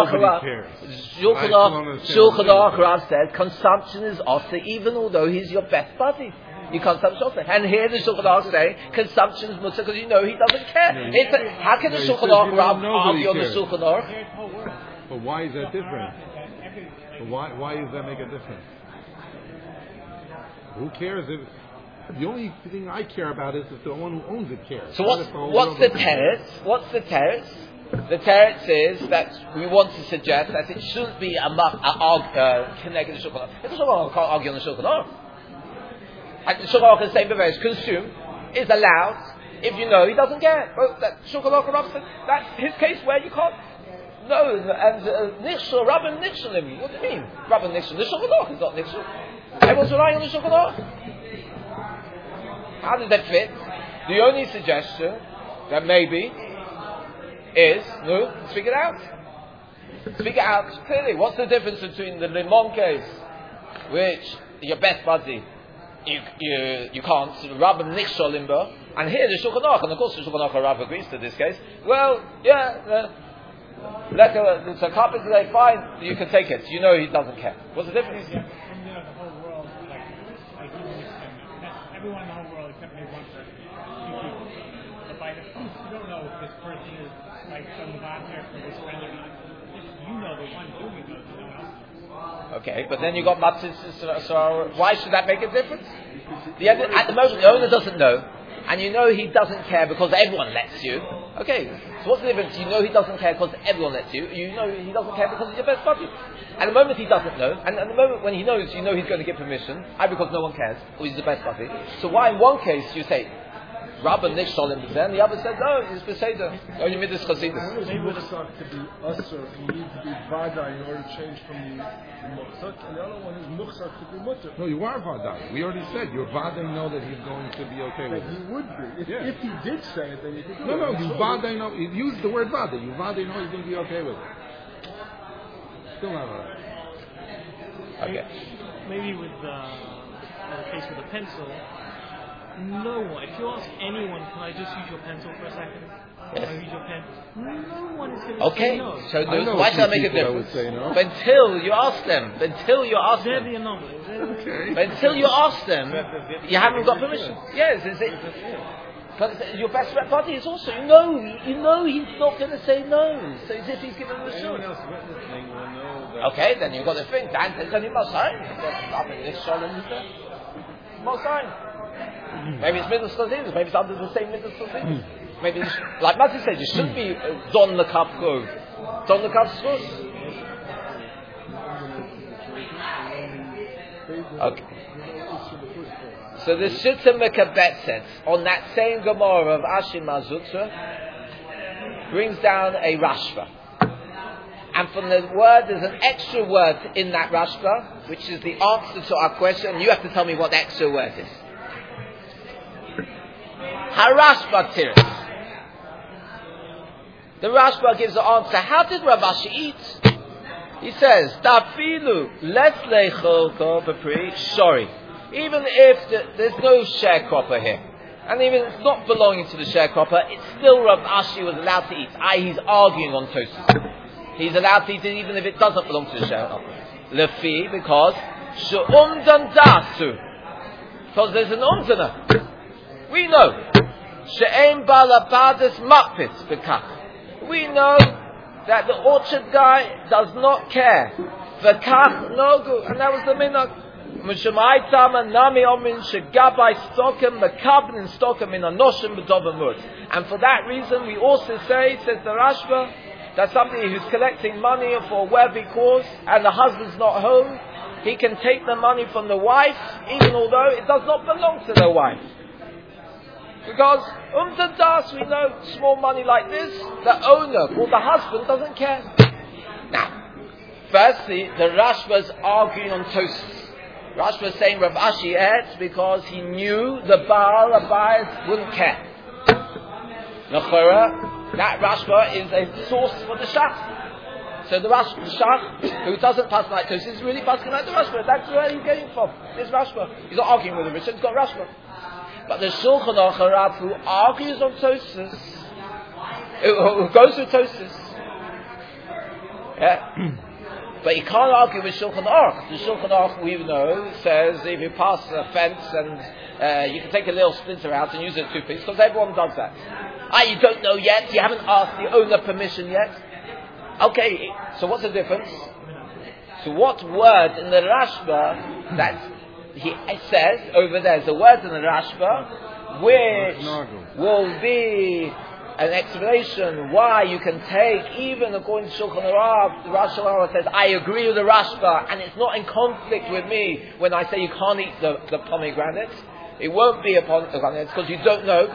Shulchan Aruch says, consumption is also even although he's your best buddy. You consumption also. And here the Shulchan Aruch say, consumption is mutter because you know he doesn't care. How can the Shulchan Aruch argue on the Shulchan Aruch? But why is that different? But why does that make a difference? Who cares if... The only thing I care about is if the one who owns it cares. So what's the teretz? What's the teretz? The teretz is that we want to suggest that it shouldn't be connected to Shulchan Aruch. The Shulchan Aruch can't argue on the Shulchan Aruch. And the Shulchan Aruch can say bevesh, consume is allowed if you know he doesn't care. Well, that Shulchan Aruch said that's his case where you can't. No, and nichshel, Rabban nichshelim. What do you mean? Rabban nichshel. The Shulchan Aruch is not nichshel. Everyone's relying on the Shulchan Aruch. How does that fit? The only suggestion that maybe is, speak it out. Speak it out clearly. What's the difference between the Limon case, which your best buddy, you can't, Rabbi Nichshol Limbo, and here the Shulchan Aruch, and of course the Shulchan Aruch Rav agrees to this case. Well, yeah, it's a carpet today, fine, you can take it. You know he doesn't care. What's the difference? The whole world, everyone in the whole world except maybe one person, two people. But by the fruits, you don't know if this person is like from the vodka for his friend or not. You know the one doing those, no one else knows. Okay, but then you got matzahs, so why should that make a difference? At the moment, the owner doesn't know, and you know he doesn't care because everyone lets you. Okay, so what's the difference? You know he doesn't care because everyone lets you. You know he doesn't care because he's your best buddy. At the moment he doesn't know, and at the moment when he knows, you know he's going to get permission, because no one cares, or he's the best buddy. So why in one case you say, Rabban Nishtalim b'zeh, and the other said no, it's Beseder, only Midas Chasidus. One is Muchsak to be Usr, and you need to be Vada in order to change from the Muchsak, and the other one is Muchsak to be Mutter. No, you are Vadai. We already said your Vadai know that he's going to be okay with That it. he would be. If he did say it, then he could do it. No, you Vadai know. You use the word Vadai. You Vadai know he's going to be okay with it. Still not right. Okay. Maybe with the case with a pencil, no one, if you ask anyone, can I just use your pencil for a second? Can I use your pen? No one is going to say no. So why should that make a difference? No. Until you ask them. They're the anomaly. Okay. Until you ask them, you haven't got permission. Yes, is it? But your best friend buddy is also, you know he's not going to say no. So as if he's given the Anyone shot. else witnessing will know that. Okay, then you've got to think. Dan says only Mosain. Mosain. Maybe it's middle Chasidus. Maybe it's under the same middle Chasidus. Maybe, like Mati said, you shouldn't be Don the Cup Go. Don the Cup Schus. Okay. So the Shittim Mekabet says, on that same Gemara of Ashim Mazutra, brings down a Rashba. And from the word, there's an extra word in that Rashba, which is the answer to our question. You have to tell me what the extra word is. Harashba Tiris. The Rashba gives the answer. How did Rav Ashi eat? He says, Tafilu leslechol b'pri shori. Even if there's no sharecropper here, and even it's not belonging to the sharecropper, it's still Rav Ashi was allowed to eat. He's arguing on Tosfos. He's allowed to eat it even if it doesn't belong to the sharecropper. Lefi, because she'umdan dasu. Because there's an umdana. We know. She'em balabadis makpit b'kach. We know that the orchard guy does not care. V'kach nogu, and that was the minhag. M'shemai tama nami omin shegabai stokim mekabnin stokim in anoshim b'dovamut. And for that reason, we also say, says the Rashba, that somebody who's collecting money for a worthy cause and the husband's not home, he can take the money from the wife, even although it does not belong to the wife. Because das, we know, small money like this, the owner or the husband doesn't care. Now, firstly, the Rashba's arguing on Tosfos. Rashba is saying Rav Ashi ate because he knew the Baal Abayis wouldn't care. Nechora, that Rashba is a source for the Shach. So the Shach, who doesn't pass like Tosfos, is really passing like the Rashba. That's where he's getting from. This Rashba. He's not arguing with the Rishon, he's got Rashba. But the Shulchan Aruch who argues on Tosfos, who goes with Tosfos, yeah. But you can't argue with Shulchan Aruch. The Shulchan Aruch, we know, says if you pass a fence and you can take a little splinter out and use it as toothpicks, because everyone does that. You don't know yet, you haven't asked the owner permission yet. Okay, so what's the difference? So what word in the Rashba that he says over there is a word in the Rashba which will be an explanation why you can take, even according to Shulchan Aruch, the Shulchan Aruch says, I agree with the Rashba, and it's not in conflict with me when I say you can't eat the pomegranate. It won't be a pomegranate because you don't know,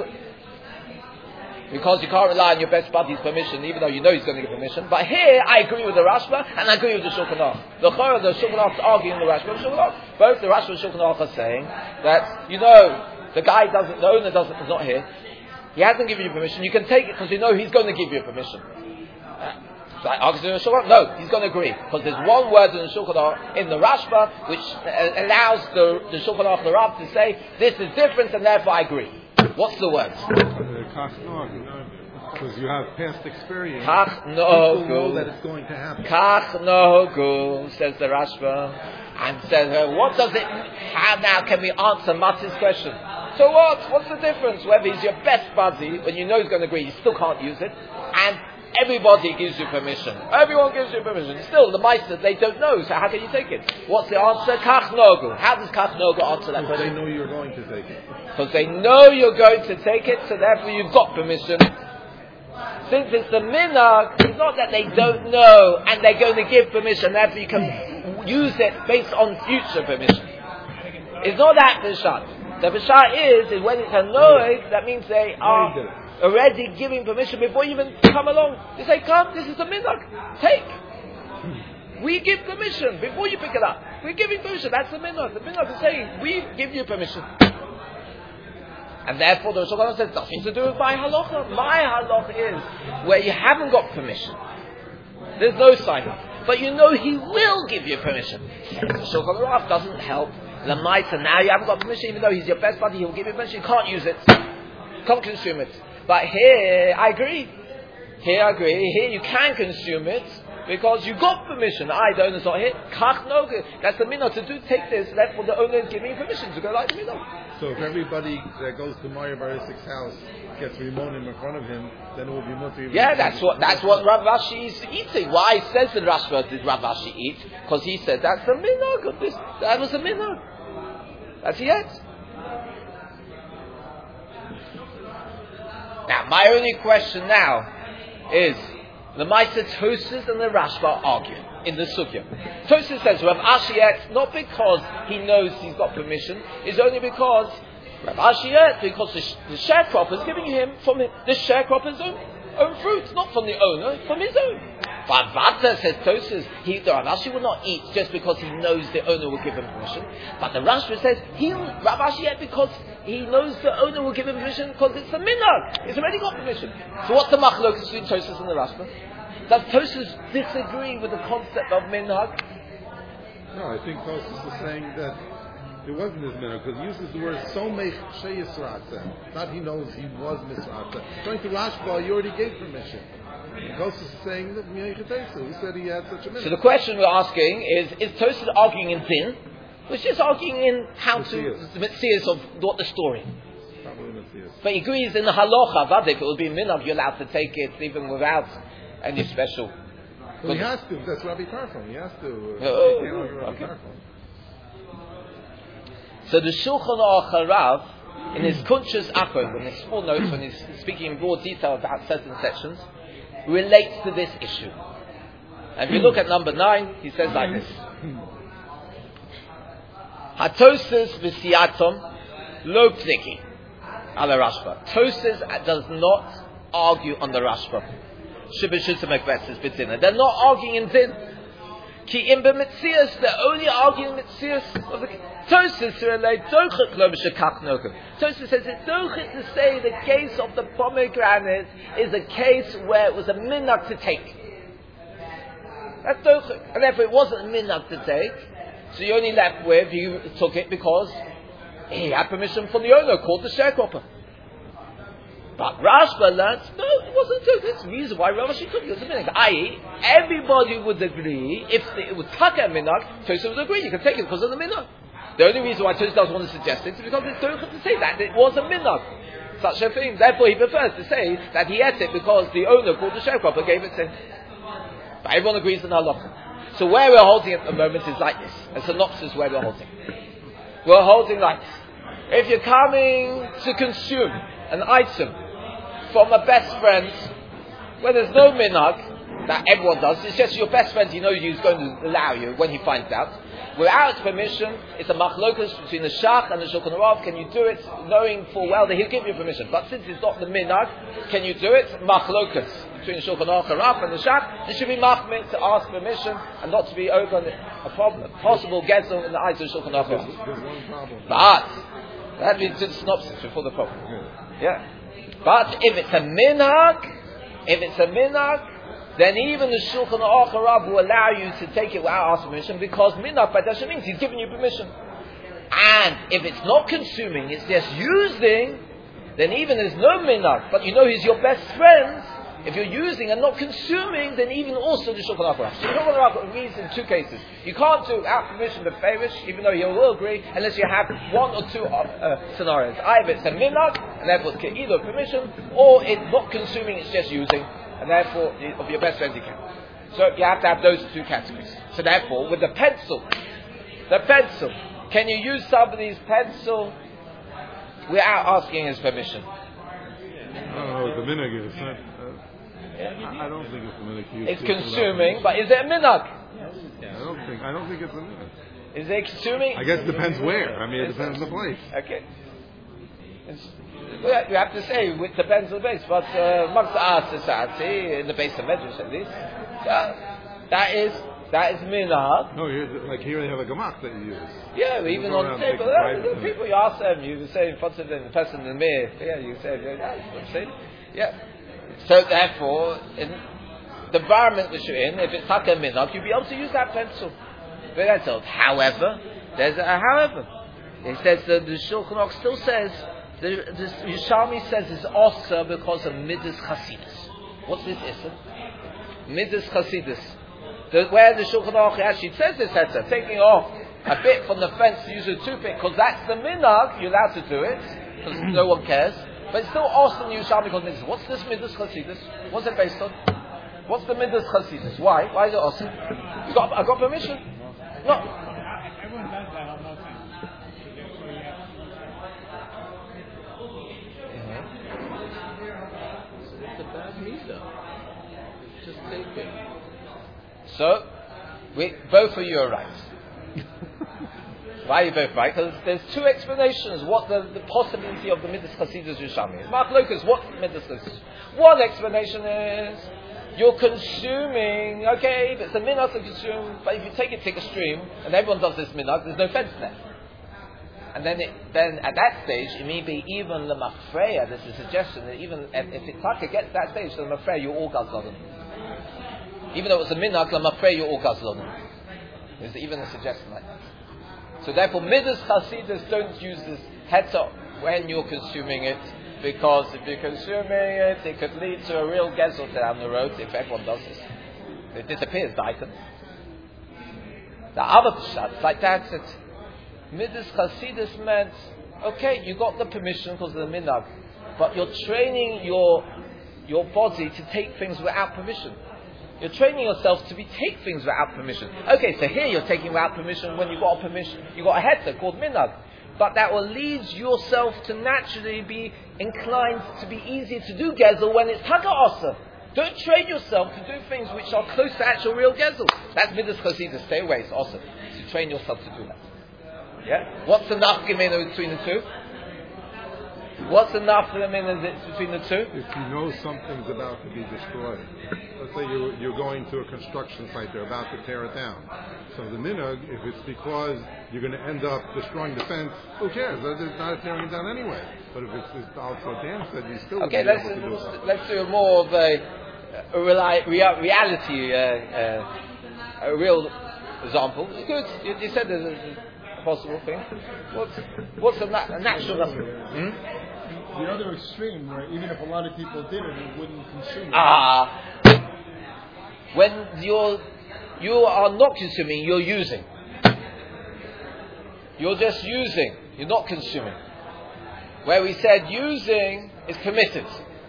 because you can't rely on your best buddy's permission, even though you know he's going to give permission. But here, I agree with the Rashba, and I agree with the Shulchan Aruch. The Shulchan Aruch is arguing the Rashba and the Shulchan Aruch. Both the Rashba and Shulchan Aruch are saying that, the owner is not here. He hasn't given you permission. You can take it because you know he's going to give you permission. No, he's going to agree because there's one word in the Shulchan Aruch, in the Rashba, which allows the Shulchan Aruch, the Rav, to say this is different and therefore I agree. What's the word? Because you have past experience. Kach People nogu. know that it's going to happen. Kach nogu, says the Rashba, and says, what does it? How now can we answer Mati's question? So what? What's the difference? Whether he's your best buddy, when you know he's going to agree, you still can't use it, and everybody gives you permission. Everyone gives you permission. Still, the Meister, they don't know, so how can you take it? What's the answer? Kach nogu. How does Kach nogu answer that question? They know you're going to take it. Because they know you're going to take it, so therefore you've got permission. Since it's the minhag, it's not that they don't know and they're going to give permission, therefore you can use it based on future permission. It's not that the shot. The B'shah is when it's a noeg, that means they are already giving permission before you even come along. They say, come, this is the minhag, take. We give permission before you pick it up. We're giving permission, that's the minhag. The minhag is saying, we give you permission. And therefore the Rosh Hashanah says, nothing to do with my halacha. My halacha is where you haven't got permission. There's no sign up. But you know he will give you permission. The Shulchan Aruch doesn't help. Lamaita, now you haven't got permission, even though he's your best buddy, he'll give you permission. You can't use it. Can't consume it. But here, I agree. Here you can consume it because you got permission. The owner's not here. Kach no, that's the minhag to do. Take this. Therefore, the owner is giving you permission to go like the minhag. So if everybody that goes to Mario Barisik's house gets rimonim in front of him, then it will be mutter. Yeah, that's what Rav Ashi is eating. Why says the Rashba did Rav Ashi eat? Because he said that's the minhag of this. That was the minhag. That's it. Now, my only question now is the Maisa Tosas and the Rashba argue in the Sugya. Tosas says Rav Ashi not because he knows he's got permission, it's only because Rav Ashi because the sharecropper is giving him from the sharecropper's own fruits, not from the owner, from his own. But Vata says Tosas, Rav Ashi will not eat just because he knows the owner will give him permission. But the Rashba says Rav Ashi because he knows the owner will give him permission because it's a minhag. It's already got permission. So what's the machlokas between Tosas and the Rashba? Does Tosas disagree with the concept of minhag? No, I think Tosas is saying that it wasn't his minhag because he uses the word somech sheyisratze. Not he knows he was misratze. Going to Rashba, you already gave permission. Tosas is saying that he said he had such a minhag. So the question we're asking is Tosas arguing in din? We're just arguing in how the Metzias of what the story. But he agrees in the halacha, vadik, it will be minhag, you're allowed to take it even without any special. Well, he has to, that's Rabbi Tarfon, he has to. Okay. So the Shulchan Aruch Harav, in his Kunshas Akron, in his small notes, when he's speaking in broad detail about certain sections, relates to this issue. And if you look at number 9, he says like this. Hatosas v'siyatom lo pniki ala Rashba. Tosas does not argue on the Rashba. They're not arguing in din. Ki im b'metzias, they're only arguing metzias of the Tosas relate dochet lo b'shekach nokem. Tosas says it's dochet to say the case of the pomegranate is a case where it was a minhag to take. That's dochet, and therefore it wasn't a minhag to take. So you only left with, you took it because he had permission from the owner called the sharecropper. But Rashba learns, no, it wasn't true. That's the reason why Rashi took it. It was a minhag. I.e., everybody would agree, if it was taka minhag, Tosas would agree, you can take it because of the minhag. The only reason why Tosas doesn't want to suggest it is because it's difficult to say that it was a minhag. Such a thing. Therefore he prefers to say that he ate it because the owner called the sharecropper gave it to him. But everyone agrees in halacha. So where we're holding at the moment is like this. A synopsis where we're holding. We're holding like this. If you're coming to consume an item from a best friend where there's no minhag, that everyone does, it's just your best friend, you know he's going to allow you when he finds out. Without permission, it's a machlokas between the Shach and the Shulchan Aruch. Can you do it knowing full well that he'll give you permission? But since it's not the minhag, can you do it? Machlokas between the Shulchan Aruch and the Shach. There should be machmir to ask permission and not to be open a possible gezel in the eyes of the Shulchan Aruch. There's one problem. But that leads to the synopsis before the problem. Yeah. But if it's a minhag, then even the Shulchan Aruch will allow you to take it without asking permission because minhag by definition means he's giving you permission. And if it's not consuming, it's just using, then even there's no minhag, but you know he's your best friend. If you're using and not consuming, then even also the Shulchan Aruch. Shulchan Aruch agrees in two cases. You can't do without permission the farish, even though he will agree, unless you have one or two scenarios. Either it's a minhag, and therefore it's either permission, or it's not consuming, it's just using, and therefore of your best friend you can. So you have to have those two categories. So therefore, with the pencil, can you use somebody's pencil without asking his permission? Oh, the minhag is not. I don't think it's a minhag. It's consuming, but is it a minhag? I don't think it's a minhag. Is it consuming? I guess it depends where. I mean, it depends on the place. Okay. You have to say it depends on the base, but amongst our society, in the base of Medrash at least, that is minhag. No, like here they have a gemach that you use. Yeah, even on the table. People, you ask them, you say in front of them, the person in the mirror. Yeah, you say, that's what I'm saying. Yeah. So therefore, in the environment that you're in, if it's taka minhag, you'll be able to use that pencil. But that's all. However, there's a however. It says that the Shulchan Aruch still says. The Yerushalmi says it's also because of Midas Chasidus. What's this issa? Midas Chasidus. Where the Shulchan Aruch actually says this issa, taking off a bit from the fence to use a toothpick, because that's the minhag, you're allowed to do it, because no one cares. But it's still also in Yerushalmi because Midas. What's this Midas Chasidus? What's it based on? What's the Midas Chasidus? Why? Why is it also? I got permission. No. Everyone does that on most times. It's a bad midah. Just take it. So, both of you are right. Why are you both right? Because there's two explanations what the possibility of the Midas Chasidus Yerushalmi is. Mark Lucas, what Midas Chasidus? One explanation is you're consuming, okay, it's a minhag to consume, but if you take it to extreme, and everyone does this minhag, there's no fence left. And then at that stage, it may be even the mafreya, there's a suggestion that even if it gets to that stage, the mafreya, you're all gazlonim. Even though it's a minhag, the mafreya, you're all gazlonim. There's even a suggestion like that. So therefore, Midas Chasidus don't use this heter when you're consuming it, because if you're consuming it, it could lead to a real gezel down the road if everyone does this. It disappears, the item. The other pshat, like that, Midas Chasidus meant, okay, you got the permission because of the minhag, but you're training your body to take things without permission. You're training yourself to take things without permission. Okay, so here you're taking without permission when you got a heter called minhag. But that will lead yourself to naturally be inclined to be easier to do gezel when it's taka asa. Don't train yourself to do things which are close to actual real gezel. That's Midas Chasidus. Stay away. It's awesome to train yourself to do that. Yeah. What's the nafkamina between the two? What's the nafkamina between the two? If you know something's about to be destroyed, let's say you're going to a construction site, they're about to tear it down. So the minhag, if it's because you're going to end up destroying the fence, who cares? It's not tearing it down anyway. But if it's also Dan said, you still okay. Be able to do it. Let's do more of a reality, a real example. It's good. You said there's a possible thing. What's a natural number? The other extreme, where even if a lot of people did it, it wouldn't consume it. When you are not consuming, you're using. You're just using. You're not consuming. Where we said using is permitted.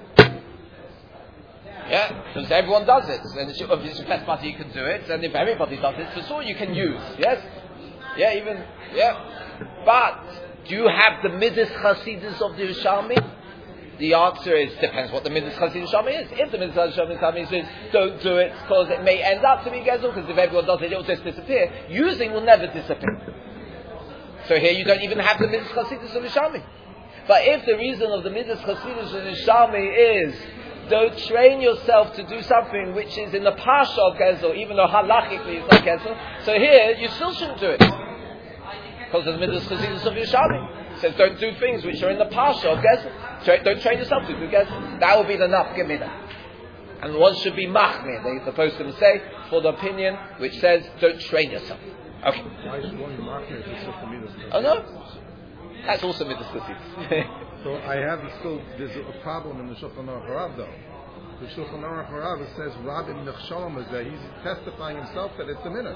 Yeah, because everyone does it. And if it's your best party, you can do it. And if everybody does it, for sure you can use. Yes? Yeah, even, yeah. But, do you have the Midas Chasidus of the Yerushalmi? The answer is, depends what the Midas Chasidus Yerushalmi is. If the Midas Chasidus Yerushalmi says, don't do it because it may end up to be gezel, because if everyone does it, it will just disappear. Using will never disappear. So here you don't even have the Midas Chasidus of Yerushalmi. But if the reason of the Midas Chasidus of Yerushalmi is, don't train yourself to do something which is in the parsha of gezel, even though halachically it's not gezel, so here you still shouldn't do it. Because of the Midas Chasidus of Yerushalmi. It says don't do things which are in the parsha of gezel. Don't train yourself to do gezel. That will be the nafkamina. And one should be machmir, the post going to say, for the opinion which says don't train yourself. Okay. Why should one be machmir if it's just a Midas Chasidus? Oh no? That's also Midas Chasidus. So there's a problem in the Shulchan Aruch Harav though. The Shulchan Aruch Harav, it says Rabbi Nechshalom is that he's testifying himself that it's a minhag.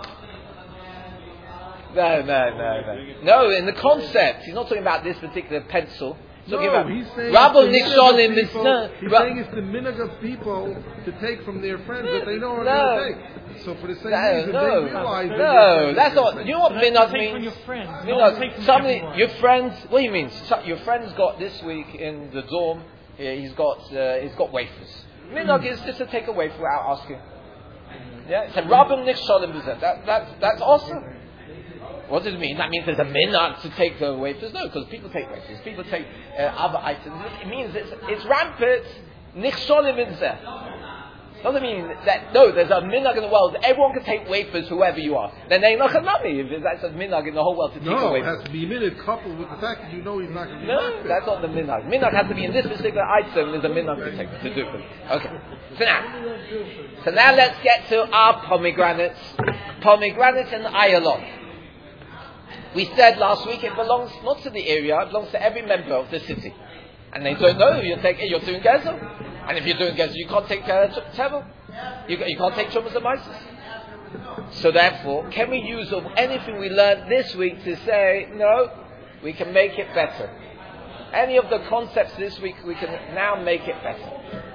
No, in the concept. He's not talking about this particular pencil. He's talking about he's saying Rabbi it's Nechshalom he's saying it's the minhag of people to take from their friends that they know are going to take. So for the same reason, they realize that's not. You know what minhag means? From your friends. Your friends. What do you mean? Your friend's got this week in the dorm. He's got wafers. Minhag is just to take a wafer without asking. Yeah, it's a Rabbi Nechshalom. That's awesome. What does it mean? That means there's a minhag to take the wafers? No, because people take wafers. People take other items. It means it's rampant. Nichsholim in zeh. Doesn't mean that, no, there's a minhag in the world. Everyone can take wafers, whoever you are. Then they not chanami if that's a minhag in the whole world to take a wafer. No, it has to be minhag coupled with the fact that you know he's not going to be No, that's not the minhag. Minhag has to be in this particular item. There's a minhag to do it. Okay. So now let's get to our pomegranates. Pomegranates and ayalon. We said last week it belongs not to the area, it belongs to every member of the city. And they don't know you're doing gezel. And if you're doing gezel, you can't take tevel. You can't take chumas and mices. So therefore, can we use anything we learned this week to say, no, we can make it better? Any of the concepts this week, we can now make it better.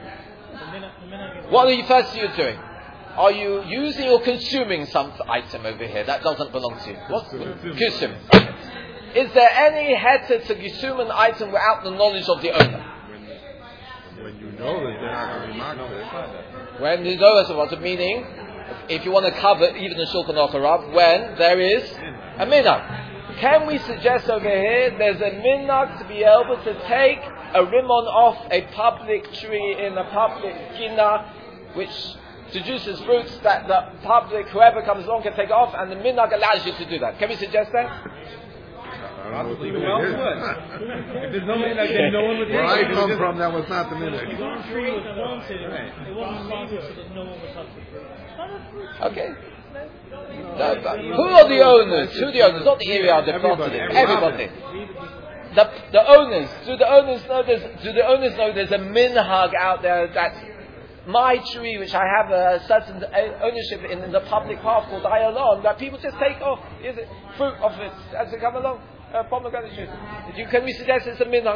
What are you doing? Are you using or consuming some item over here that doesn't belong to you? What's consume? Is there any heter to consume an item without the knowledge of the owner? When you know that they're not going to be marked. When you know what's meaning, if you want to cover even the Shulchan Aruch, when there is a minhag. Can we suggest over here there's a minhag to be able to take a rimon off a public tree in a public gina, which produces fruits that the public, whoever comes along, can take it off, and the minhag allows you to do that? Can we suggest that? Probably if there's no minhag, then no one would. Where I come from, that was not the minhag. The tree was planted, it wasn't planted so that no one would touch the fruit. Okay. No, who are the owners? Who are the owners? Not the area, the property. Everybody. The owners. Do the owners know there's a minhag out there that's my tree, which I have a certain ownership in the public path called Ayalon, that people just take off fruit off it as they come along? Pomegranate tree. Can we suggest it's a minhag?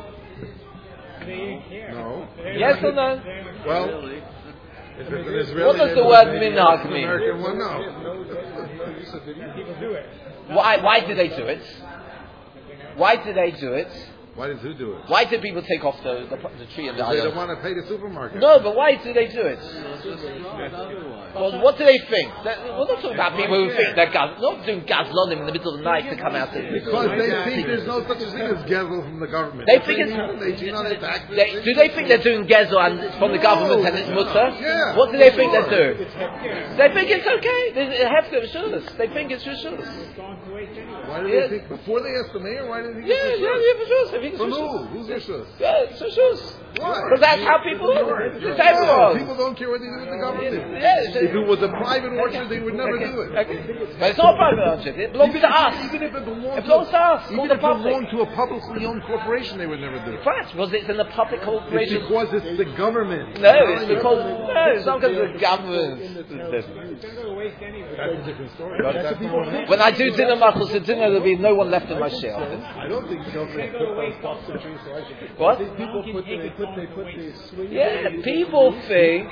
No. Yes or no? Well, if it's an Israeli, what does the word minhag mean? American one, no. People do it. Why do they do it? Why do they do it? Why did who do it? Why do people take off the tree and the They ayalon? don't want to pay the supermarket. No, but why do they do it? Well, what do they think? We're not talking about people who think they're not doing gazlonim in the middle of the night to come out. Because they think there's no such a thing as gezel from the government. They think do they think they're doing gezel and it's from the government and it's mutter? Yeah. What do they think they're doing? They think it's okay. They have to rishus. They think it's rishus. Why do they think, before they ask the mayor, why do they think it's rishus? From who? Who's rishus? Yeah, it's rishus. Why? Because that's how people are. It's everyone. People don't care what they do with the government. Yes. If it was a private orchard, they would never do it. Okay. But it's not a private orchard. It belongs to us. Even if it belongs to us. Even if it belonged to a publicly owned corporation, they would never do it. Right, because it's in the public corporation. It's because it's the government. No, it's because it's not because of the government. That's a different story. When I do dinner machos for dinner, there'll be no one left in my share. I don't think so. What? People put the swing. Yeah, people think,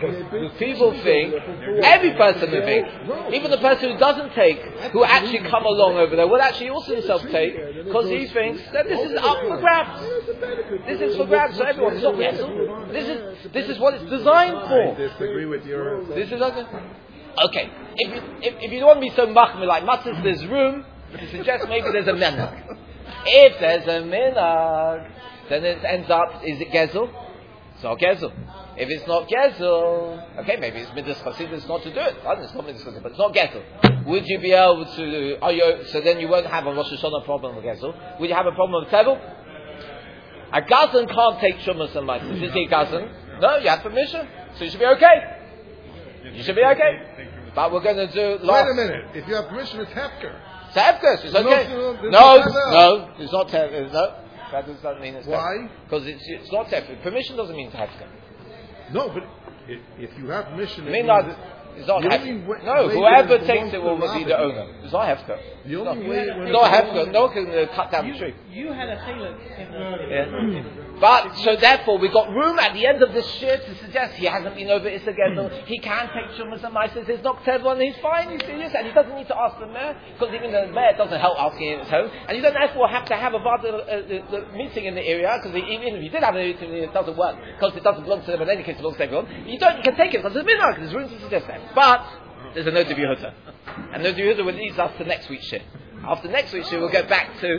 every person will think, even the person who doesn't take, who actually come along over there, will actually also himself take, because he thinks that this is up for grabs. This is for grabs for everyone. It's not yes. This is what it's designed for. I disagree with your... This is okay. If you don't want to be so machmir like matzahs, there's room to suggest maybe there's a minhag. If there's a minhag, then it ends up, is it gezel? It's not gezel. If it's not gezel, okay, maybe it's midas chasidus not to do it. Right? It's not midas chasidus, but it's not gezel. Would you be able to? So then you won't have a Rosh Hashanah problem with gezel. Would you have a problem with tevel? A gazan can't take shumas and mitzvahs. Is he a gazan? No, you have permission, so you should be okay. You should be okay. But we're going to do. Wait a minute. If you have permission, it's hefker. It's hefker. It's okay. No, it's not hefker. No. That doesn't mean it's why? Because it's not hefker. Permission doesn't mean hefker. No, but if you have permission, it's not hefker. No, whoever takes it will be the owner. It's not hefker. The only way it's not hefker. No one can cut down the tree. You had a tailor in the But so therefore we got room at the end of this shir to suggest he hasn't been over Issachar. He can take shumas and ma'asos. There's not one. He's fine. He's serious, and he doesn't need to ask the mayor because even the mayor doesn't help asking in his home. And you don't therefore have to have the meeting in the area because even if you did have a meeting, it doesn't work because it doesn't belong to them. In any case, it belongs to everyone. You can take it because there's minhag. There's room to suggest that. But there's a note of Yehuda, and note of Yehuda will lead us to next week's shir. After next week's shiur, we'll get back to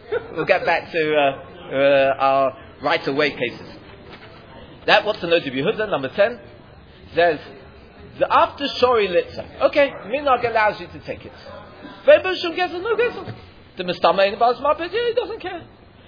our right away cases. That what's the note of Yehuda, number 10, says the after shori litza. Okay, minhag allows you to take it. Ve'b'shum gezel, no gezel. The mistama in bas mapet, he doesn't care.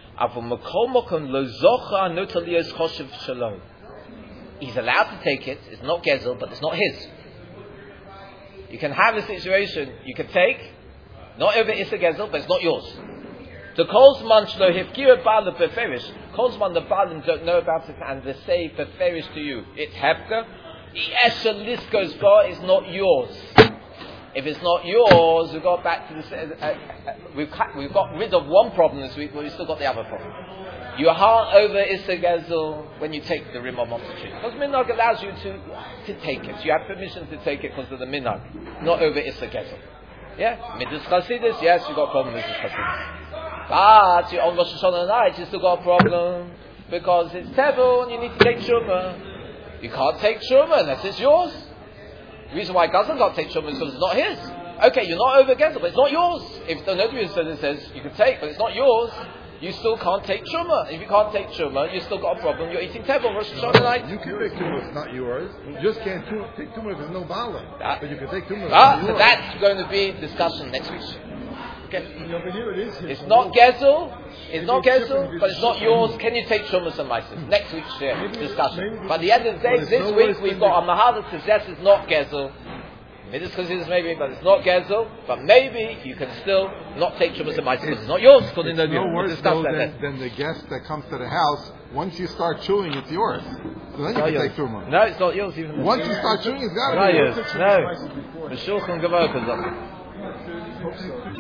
He's allowed to take it. It's not gezel, but it's not his. You can have a situation you can take, not over Issa gezel, but it's not yours. The kolzman shlo hifkir ba'al beferish. Kolzman the ba'alim don't know about it, and they say beferish to you. It's hefka. Esha liskos bar is not yours. If it's not yours, we've got back to this. We've got rid of one problem this week, but we've still got the other problem. You are over Issa gezel when you take the rimam off the tree, because minhag allows you to take it. You have permission to take it because of the minhag, not over Issa gezel. Yeah, midas chasidus. Yes, you got a problem with midas chasidus. But on Rosh Hashanah night, you still got a problem because it's tevel and you need to take truma. You can't take truma unless it's yours. The reason why Gazan can't take truma is because it's not his. Okay, you're not over gezel, but it's not yours. If the Notary says you can take, but it's not yours, you still can't take truma. If you can't take truma, you still got a problem. You're eating tevel Rosh Hashanah night. You can take truma; it's not yours. You just can't take truma if there's no bala. But you can take truma. So that's going to be discussion next week. Okay. Over here it is. It's not gezel. It's not gezel, but it's not yours. Can you take Shumas and Maisis? Next week's discussion. But at the end of the day, this week we've got a Mahal that suggests it's not gezel. Midas considers maybe, but it's not gezel. But maybe you can still not take Shumas and Maisis because it's not yours. It's no worse though than the guest that comes to the house. Once you start chewing, it's yours. So then you can take Truma. No, it's not yours even. Once you start chewing, it's got to be yours. No. The Shulchan Gemara comes up.